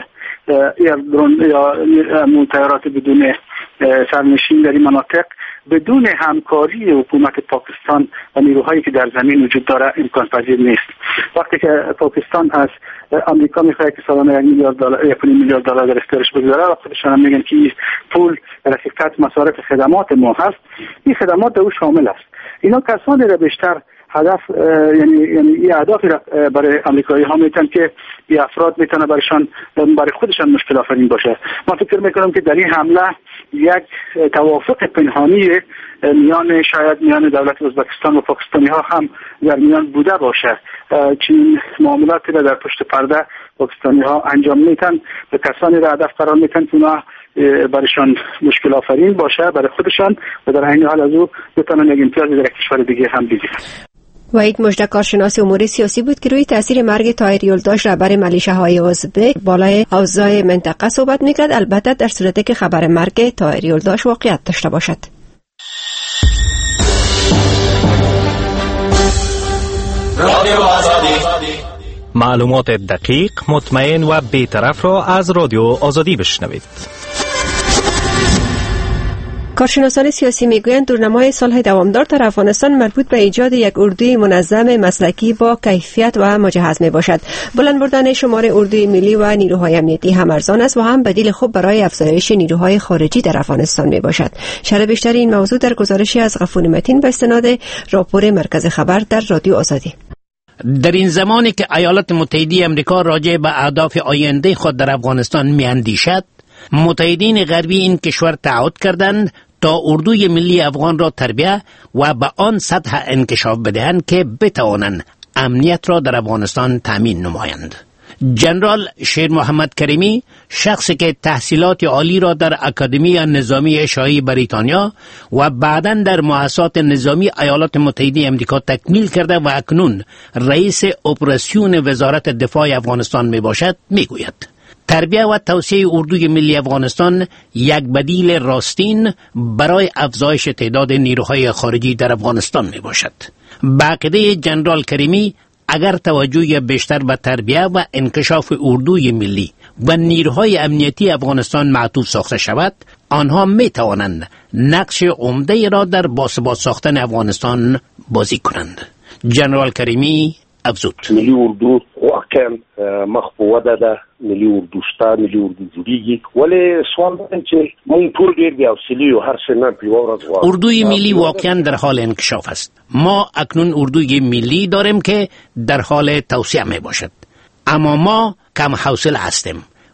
Speaker 4: ایردرون یا طیارات بدون سرنشین در این مناطق بدون همکاری حکومت پاکستان و نیروهایی که در زمین وجود داره امکان پذیر نیست. وقتی که پاکستان از امریکا میخواد که سالانه $1 میلیارد در اختیارش بگذاره و خودشان هم میگن که این پول در حقیقت مصارف خدمات ما هست، این خدمات او شامل است. اینا کسانی را بیشتر هدف یعنی اهدافی برای امریکایی ها میتونن که این افراد میتونه برای خودشان مشکل آفرین باشه. من فکر میکنم که در این حمله یک توافق پنهانی میان دولت ازبکستان و پاکستانی ها هم در میان بوده باشه. چنین معاملاتی را در پشت پرده پاکستانی ها انجام میتن، به کسانی را هدف قرار میتن که اونا برایشان مشکل آفرین باشه برای خودشان و در عین حال از او بتونن یک امتیاز در کشور دیگه هم بگیرن.
Speaker 17: وحید مژده کارشناس امور سیاسی بود که روی تاثیر مرگ طاهر یلداش رهبر ملیشه‌های ازبک بالای اوضاع منطقه صحبت می‌کرد، البته در صورتی که خبر مرگ طاهر یلداش واقعیت داشته باشد.
Speaker 21: رادیو آزادی، معلومات دقیق، مطمئن و بی‌طرف را از رادیو آزادی بشنوید.
Speaker 17: کارشناسان سیاسی میگویند دورنمای صلح دوامدار در افغانستان مربوط به ایجاد یک اردوی منظم مسلکی با کیفیت و مجهز می باشد. بلند بردن شمار اردوی ملی و نیروهای امنیتی هم ارزان است و هم بدیل خوب برای افزایش نیروهای خارجی در افغانستان می باشد. شرح بیشتر این موضوع در گزارشی از غفور متین به استناد راپور مرکز خبر در رادیو آزادی.
Speaker 22: در این زمانی که ایالات متحده آمریکا راجع به اهداف آینده خود در افغانستان میاندیشد، متحدین غربی این کشور تعهد کردند تا اردوی ملی افغان را تربیت و به آن سطح انکشاف بدهند که بتوانند امنیت را در افغانستان تامین نمایند. جنرال شیر محمد کریمی، شخصی که تحصیلات عالی را در اکادمی نظامی شاهی بریتانیا و بعداً در مؤسسات نظامی ایالات متحده آمریکا تکمیل کرده و اکنون رئیس اپراسیون وزارت دفاع افغانستان می باشد، می گوید تربیت و توسعه اردوی ملی افغانستان یک بدیل راستین برای افزایش تعداد نیروهای خارجی در افغانستان می باشد. به عقیده جنرال کریمی، اگر توجه بیشتر به تربیت و انکشاف اردوی ملی و نیروهای امنیتی افغانستان معطوف ساخته شود، آنها می توانند نقش عمده را در باثبات ساختن افغانستان بازی کنند. جنرال کریمی افزود:
Speaker 23: ملی اردو واقعا مخبوده ده، ملی اردو شته، ملی اردو جوړیږي، ولی سوال ده چې مونږ ټول ډېر بې حوصلې یو، هر څه نه په یوه ورځ غواړو.
Speaker 22: اردوی ملی واقعا در حال انکشاف است. ما اکنون اردوی ملی داریم که در حال توسعه می باشد، اما ما کم حوصله هستیم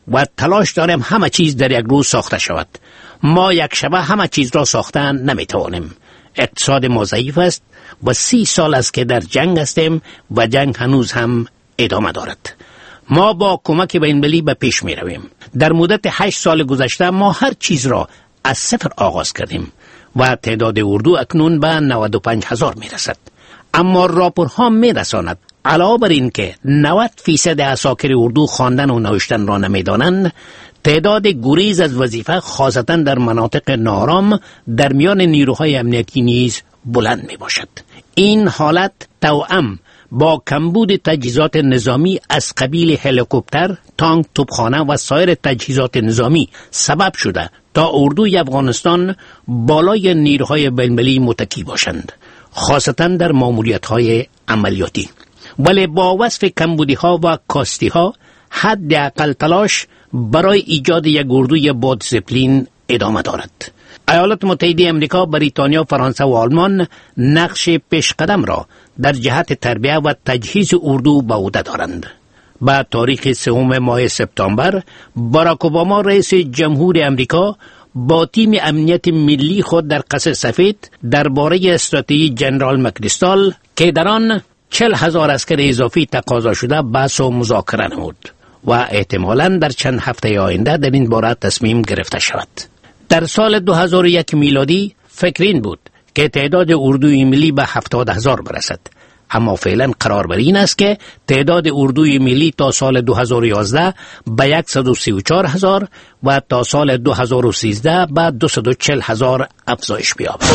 Speaker 22: و تلاش داریم همه چیز در یک روز ساخته شود. ما یک شبه همه چیز را ساختن نمیتوانیم. اقتصاد ما ضعیف است و 30 سال است که در جنگ هستیم و جنگ هنوز هم ادامه دارد. ما با کمک بین‌المللی به پیش می رویم. در مدت 8 سال گذشته ما هر چیز را از صفر آغاز کردیم و تعداد اردو اکنون به 95,000 می رسد. اما راپورها می رساند علاوه بر این که 90% عساکر اردو خواندن و نوشتن را نمی دانند، تعداد گریز از وظیفه خاصتا در مناطق ناآرام در میان نیروهای امنیتی نیز بلند می باشد. این حالت توأم با کمبود تجهیزات نظامی از قبیل هلیکوپتر، تانک، توپخانه و سایر تجهیزات نظامی سبب شده تا اردوی افغانستان بالای نیروهای بین‌المللی متکی باشند، خاصتا در ماموریت‌های عملیاتی. ولی با وصف کمبودی‌ها و کاستی‌ها حداقل تلاش برای ایجاد یک اردوی با دیسیپلین ادامه دارد. ایالات متحده امریکا، بریتانیا، فرانسه و آلمان نقش پیشقدم را در جهت تربیت و تجهیز اردو به عهده دارند. با تاریخ 3 ماه سپتامبر، باراک اوباما رئیس جمهور امریکا با تیم امنیت ملی خود در قصر سفید درباره استراتژی جنرال مکریستال که در آن 40,000 عسکر اضافی تقاضا شده بحث و مذاکره نمود و احتمالاً در چند هفته آینده در این باره تصمیم گرفته شود. در سال 2001 میلادی فکر این بود که تعداد اردوی ملی به 70,000 برسد، اما فعلا قرار بر این است که تعداد اردوی ملی تا سال 2011 به 134,000 و تا سال 2013 به 240,000 افزایش بیابد.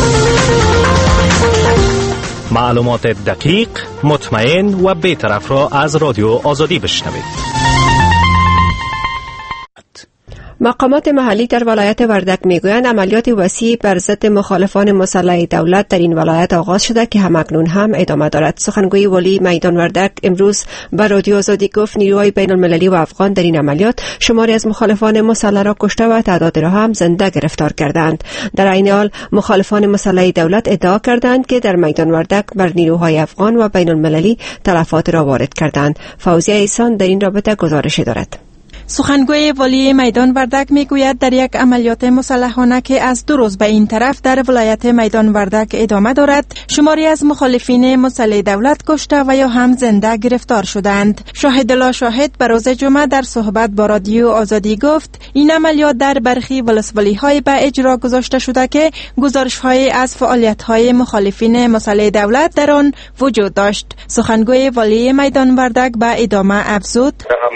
Speaker 21: معلومات دقیق، مطمئن و بی‌طرف را از رادیو آزادی بشنوید.
Speaker 17: مقامات محلی در ولایت وردک میگویند عملیات وسیع بر ضد مخالفان مسلح دولت در این ولایت آغاز شده که همکنون هم ادامه دارد. سخنگوی ولی میدان وردک امروز به رادیو آزادی گفت نیروهای بین المللی و افغان در این عملیات شماری از مخالفان مسلح را کشته و تعداد را هم زنده گرفتار کردند. در عین حال مخالفان مسلح دولت ادعا کردند که در میدان وردک بر نیروهای افغان و بین المللی تلفات را وارد کردند. فوزیه احسان در این رابطه گزارش دارد.
Speaker 2: سخنگوی والی میدان وردک میگوید در یک عملیات مسلحانه که از 2 روز به این طرف در ولایت میدان وردک ادامه دارد، شماری از مخالفین مسلح دولت کشته و یا هم زنده گرفتار شدند. شاهد الله شاهد به روز جمعه در صحبت با رادیو آزادی گفت این عملیات در برخی ولسوالی‌های به اجرا گذاشته شده که گزارش‌های از فعالیت‌های مخالفین مسلح دولت در آن وجود داشت. سخنگوی والی میدان وردک به ادامه افزود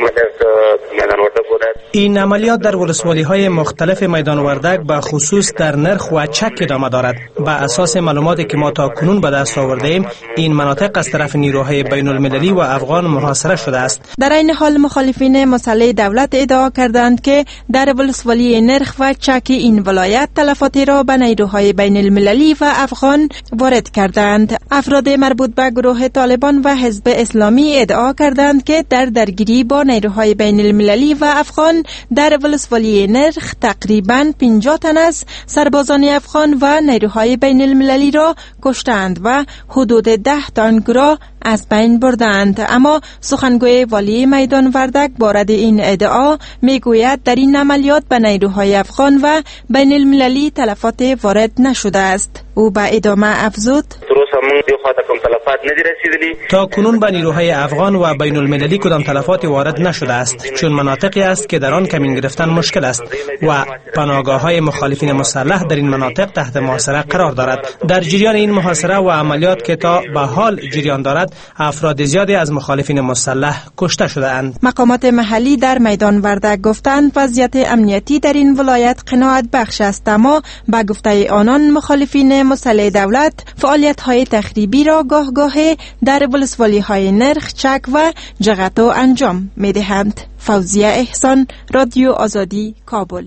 Speaker 6: این عملیات در ولسوالی‌های مختلف میدان وردک به خصوص در نرخ و چک ادامه دارد. با اساس معلوماتی که ما تا کنون به دست آورده‌ایم این مناطق از طرف نیروهای بین المللی و افغان محاصره شده است.
Speaker 2: در این حال مخالفین مسلح دولت ادعا کردند که در ولسوالی نرخ و چک این ولایت تلفاتی را به نیروهای بین المللی و افغان وارد کردند. افراد مربوط به گروه طالبان و حزب اسلامی ادعا کردند که در درگیری با نیروهای بین المللی و افغان در ولسوالی نرخ تقریباً 50 تن از سربازان افغان و نیروهای بین المللی را کشتند و حدود 10 تانک را از بین بردند. اما سخنگوی والی میدان وردک بارد این ادعا میگوید در این عملیات به نیروهای افغان و بین المللی تلفات وارد نشده است. او به ادامه افزود
Speaker 6: تا کنون به نیروهای افغان و بین المللی کدام تلفات وارد نشده است، چون مناطقی است که در آن کمین گرفتن مشکل است و پناهگاه‌های مخالفین مسلح در این مناطق تحت محاصره قرار دارد. در جریان این محاصره و عملیات که تا به حال جریان دارد افراد زیادی از مخالفین مسلح کشته شده‌اند.
Speaker 2: مقامات محلی در میدان وردک گفتند وضعیت امنیتی در این ولایت قناعت بخش است، اما به گفته آنان مخالفین مسلح دولت فعالیت‌های تخریبی را گاه در ولسوالی‌های نرخ، چک و جغتو انجام می‌دهند. فوزیه احسان، رادیو آزادی، کابل.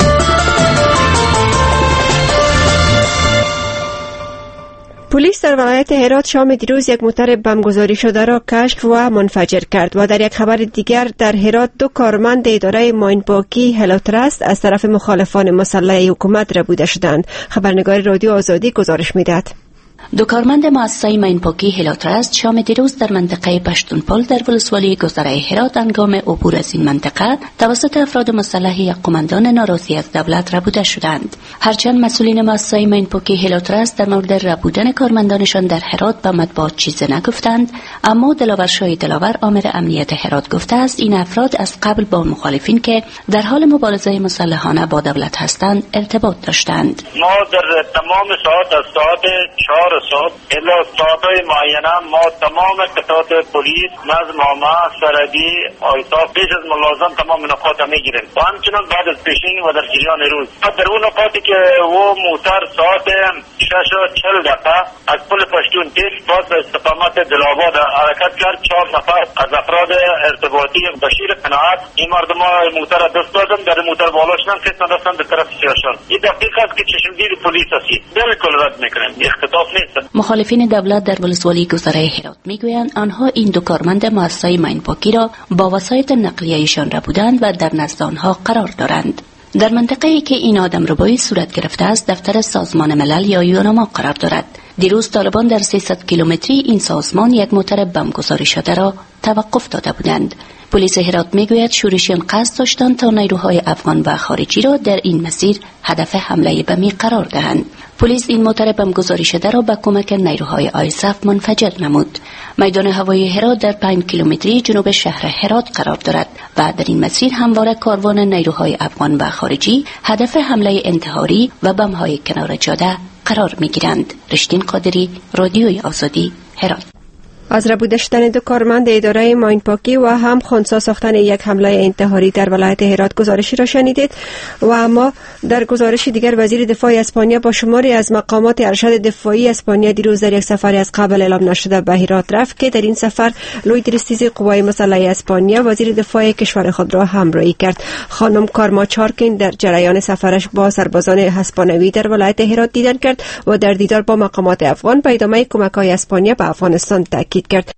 Speaker 17: پلیس در ولایت هرات شام دیروز یک موتر بمبگذاری شده را کشف و منفجر کرد و در یک خبر دیگر در هرات 2 کارمند اداره ماینپاکی هلوترست از طرف مخالفان مسلح حکومت ربوده شدند. خبرنگار رادیو آزادی گزارش می‌دهد.
Speaker 7: دو کارمند مؤسسه مینپاکی هلاترست شام دیروز در منطقه پشتونپل در ولسوالی گذره هرات هنگام عبور از این منطقه توسط افراد مسلح یک قماندان ناراضی از دولت ربوده شدند. هرچند مسئولین مؤسسه مینپاکی هلاترست در مورد ربودن کارمندانشان در هرات به مطبوعات چیزی نگفتند، اما دلاور شاه دلاور آمر امنیت هرات گفته است این افراد از قبل با مخالفین که در حال مبارزه مسلحانه با دولت هستند ارتباط داشتند.
Speaker 8: ما در تمام ساعات از ساعت 4 صبح الا ساعت‌های معینه ما تمام قطعات پلیس، نظم عامه، سرحدی، آیتا پیش از ملازم تمام نقاط میگیریم و همچنان بعد از پیشین و در جریان روز در اون نقاطی که و موتر ساعت 6:40 از پل پشتون پیش باز به استقامت دل‌آباد حرکت کرد. 4 نفر از افراد ارتباطی بشیر قناعت این مردم موتر دست دادن، در موتر بالاشون کس نداشتن به طرف سیاشان. این دقیق است که چشمگیر پلیس است. بالکل رد میکنیم، اختطاف نیست.
Speaker 7: مخالفین دولت در ولسوالی گذره هرات میگویند آنها این دو کارمند مؤسسه مینپاکی را با وسایط نقلیه‌ایشان ربودند و در نزد آنها قرار دارند. در منطقه‌ای که این آدمربایی صورت گرفته است دفتر سازمان ملل یا یوناما قرار دارد. دیروز طالبان در 300 کیلومتری این سازمان یک موتر بم گذاری شده را توقف داده بودند. پلیس هرات میگوید شورشیان قصد داشتند تا نیروهای افغان و خارجی را در این مسیر هدف حمله بمی قرار دهند. پلیس این موتر بم گذاری شده را با کمک نیروهای آیساف منفجر نمود. میدان هوایی هرات در 5 کیلومتری جنوب شهر هرات قرار دارد و در این مسیر همواره کاروان نیروهای افغان و خارجی هدف حمله انتحاری و بم‌های کنار جاده قرار می‌گیرند. رشدین قادری، رادیوی آزادی، هرات.
Speaker 17: از ربوده شدن دو کارمند اداره ماینپاکی و هم خنثی ساختن یک حمله انتحاری در ولایت هرات گزارشی را شنیدید و اما در گزارشی دیگر وزیر دفاع اسپانیا با شماری از مقامات ارشد دفاعی اسپانیا دیروز در یک سفر از قبل اعلام نشده به هرات رفت که در این سفر لوی درستیزی قوای مسلح اسپانیا وزیر دفاع کشور خود را همراهی کرد. خانم کارما چارکین در جریان سفرش با سربازان اسپانیایی در ولایت هرات دیدار کرد و در دیدار با مقامات افغان به ادامه کمک‌های اسپانیا به افغانستان تاکید کرد.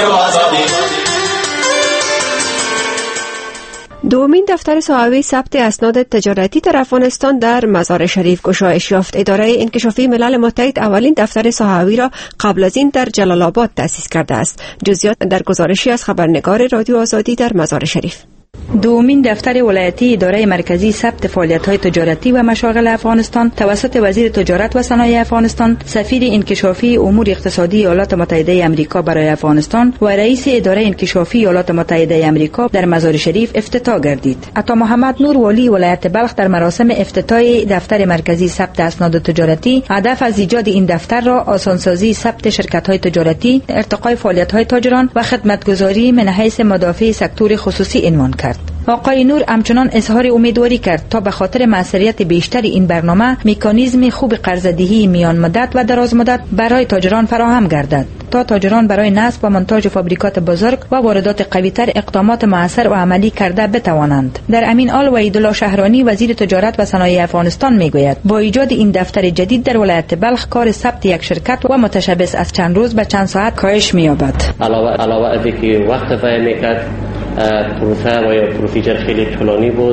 Speaker 17: دومین دفتر صحابی ثبت اسناد تجارتی در افغانستان در مزار شریف گشایش یافت. اداره انکشافی ملل متحد اولین دفتر صحابی را قبل از این در جلال آباد تأسیس کرده است. جزئیات در گزارشی از خبرنگار رادیو آزادی در مزار شریف.
Speaker 9: دومین دفتر ولایتی اداره مرکزی ثبت فعالیت‌های تجارتی و مشاغل افغانستان توسط وزیر تجارت و صنایع افغانستان، سفیر انکشافی امور اقتصادی ایالات متحده آمریکا برای افغانستان و رئیس اداره انکشافی ایالات متحده آمریکا در مزار شریف افتتاح گردید. عطا محمد نور والی ولایت بلخ در مراسم افتتاح دفتر مرکزی ثبت اسناد تجارتی هدف از ایجاد این دفتر را آسانسازی ثبت شرکت‌های تجارتی، ارتقای فعالیت‌های تاجران و خدمتگزاری من حیث مدافع سکتور خصوصی عنوان کرد. آقای نور همچنان اظهار امیدواری کرد تا به خاطر موثریت بیشتر این برنامه مکانیزم خوب قرضه‌دهی میان مدت و دراز مدت برای تاجران فراهم گردد تا تاجران برای نصب و مونتاژ فابریکات بزرگ و واردات قوی‌تر اقدامات موثر و عملی کرده بتوانند. در امین آل وحیدالله شهرانی وزیر تجارت و صنایع افغانستان میگوید با ایجاد این دفتر جدید در ولایت بلخ کار ثبت یک شرکت و متشبث از چند روز به چند ساعت کاهش می‌یابد.
Speaker 24: علاوه از اینکه وقت ضایع می‌کرد، پروسه و یا پروسیجر خیلی طولانی بود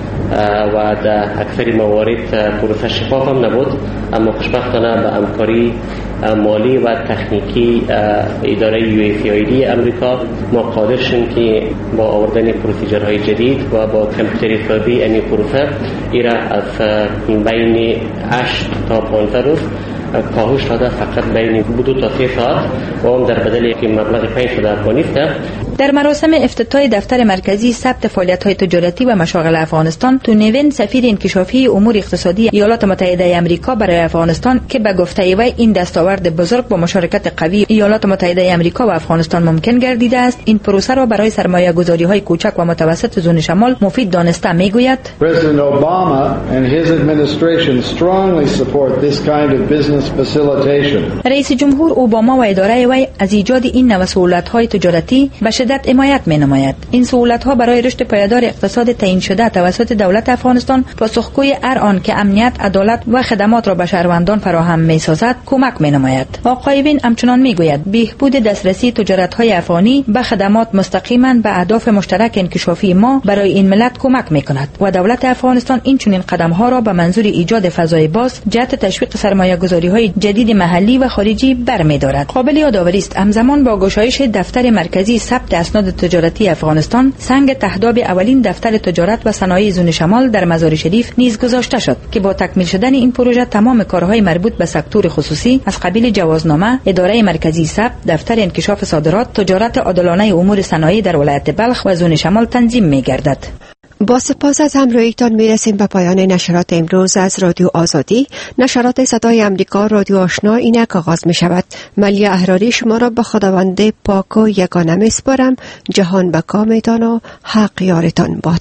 Speaker 24: و در اکثر موارد پروسه شفاف هم نبود، اما خوشبختانه به همکاری مالی و تکنیکی اداره USAID امریکا ما قادر شدیم که با آوردن پروسیجرهای جدید و با کامپیوتری سازی این پروسه ایرا از بین 8 تا 15 روز کاهش داده فقط بین 2 تا 3 ساعت و اون در بدل یک مبلغ 500 افغانی است.
Speaker 9: در مراسم افتتاح دفتر مرکزی ثبت فعالیت‌های تجارتی و مشاغل افغانستان، تونیون سفیر انکشافی امور اقتصادی ایالات متحده آمریکا برای افغانستان که به گفته وی این دستاورد بزرگ با مشارکت قوی ایالات متحده آمریکا و افغانستان ممکن گردیده است، این پروسه را برای سرمایه‌گذاری‌های کوچک و متوسط زون شمال مفید دانسته میگوید.
Speaker 25: President Obama and his administration strongly support this kind of business facilitation.
Speaker 9: رئیس جمهور اوباما و اداره وی از ایجاد این نوع سهولت‌های تجارتی به شدت ملت حمایت می‌نماید. این سهولت‌ها برای رشد پایدار اقتصاد تعیین شده توسط دولت افغانستان پاسخگوی هر آن که امنیت، عدالت و خدمات را به شهروندان فراهم می‌سازد کمک می‌نماید. آقای وین همچنان می‌گوید بهبود دسترسی تجارت‌های افغانی به خدمات مستقیما به اهداف مشترک انکشافی ما برای این ملت کمک می‌کند و دولت افغانستان این چنین قدم‌ها را به منظور ایجاد فضای باز جهت تشویق سرمایه‌گذاری‌های جدید محلی و خارجی برمی‌دارد. قابل یادآوری است همزمان با گشایش دفتر مرکزی ثبت اسناد تجارتی افغانستان، سنگ تهداب اولین دفتر تجارت و صنایع زون شمال در مزار شریف نیز گذاشته شد که با تکمیل شدن این پروژه تمام کارهای مربوط به سکتور خصوصی از قبیل جوازنامه، اداره مرکزی ثبت، دفتر انکشاف صادرات، تجارت عادلانه امور صنایع در ولایت بلخ و زون شمال تنظیم می‌گردد.
Speaker 17: با سپاس از همراهیتان میرسیم به پایان نشرات امروز از رادیو آزادی. نشرات صدای امریکا رادیو آشنا اینک آغاز می شود. ملیه احراری شما را به خداوند پاک و یگانه می سپارم. جهان به کامتان و حق یارتان باد.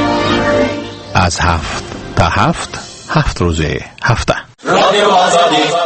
Speaker 5: از 7 تا 7 روزه هفته
Speaker 10: رادیو آزادی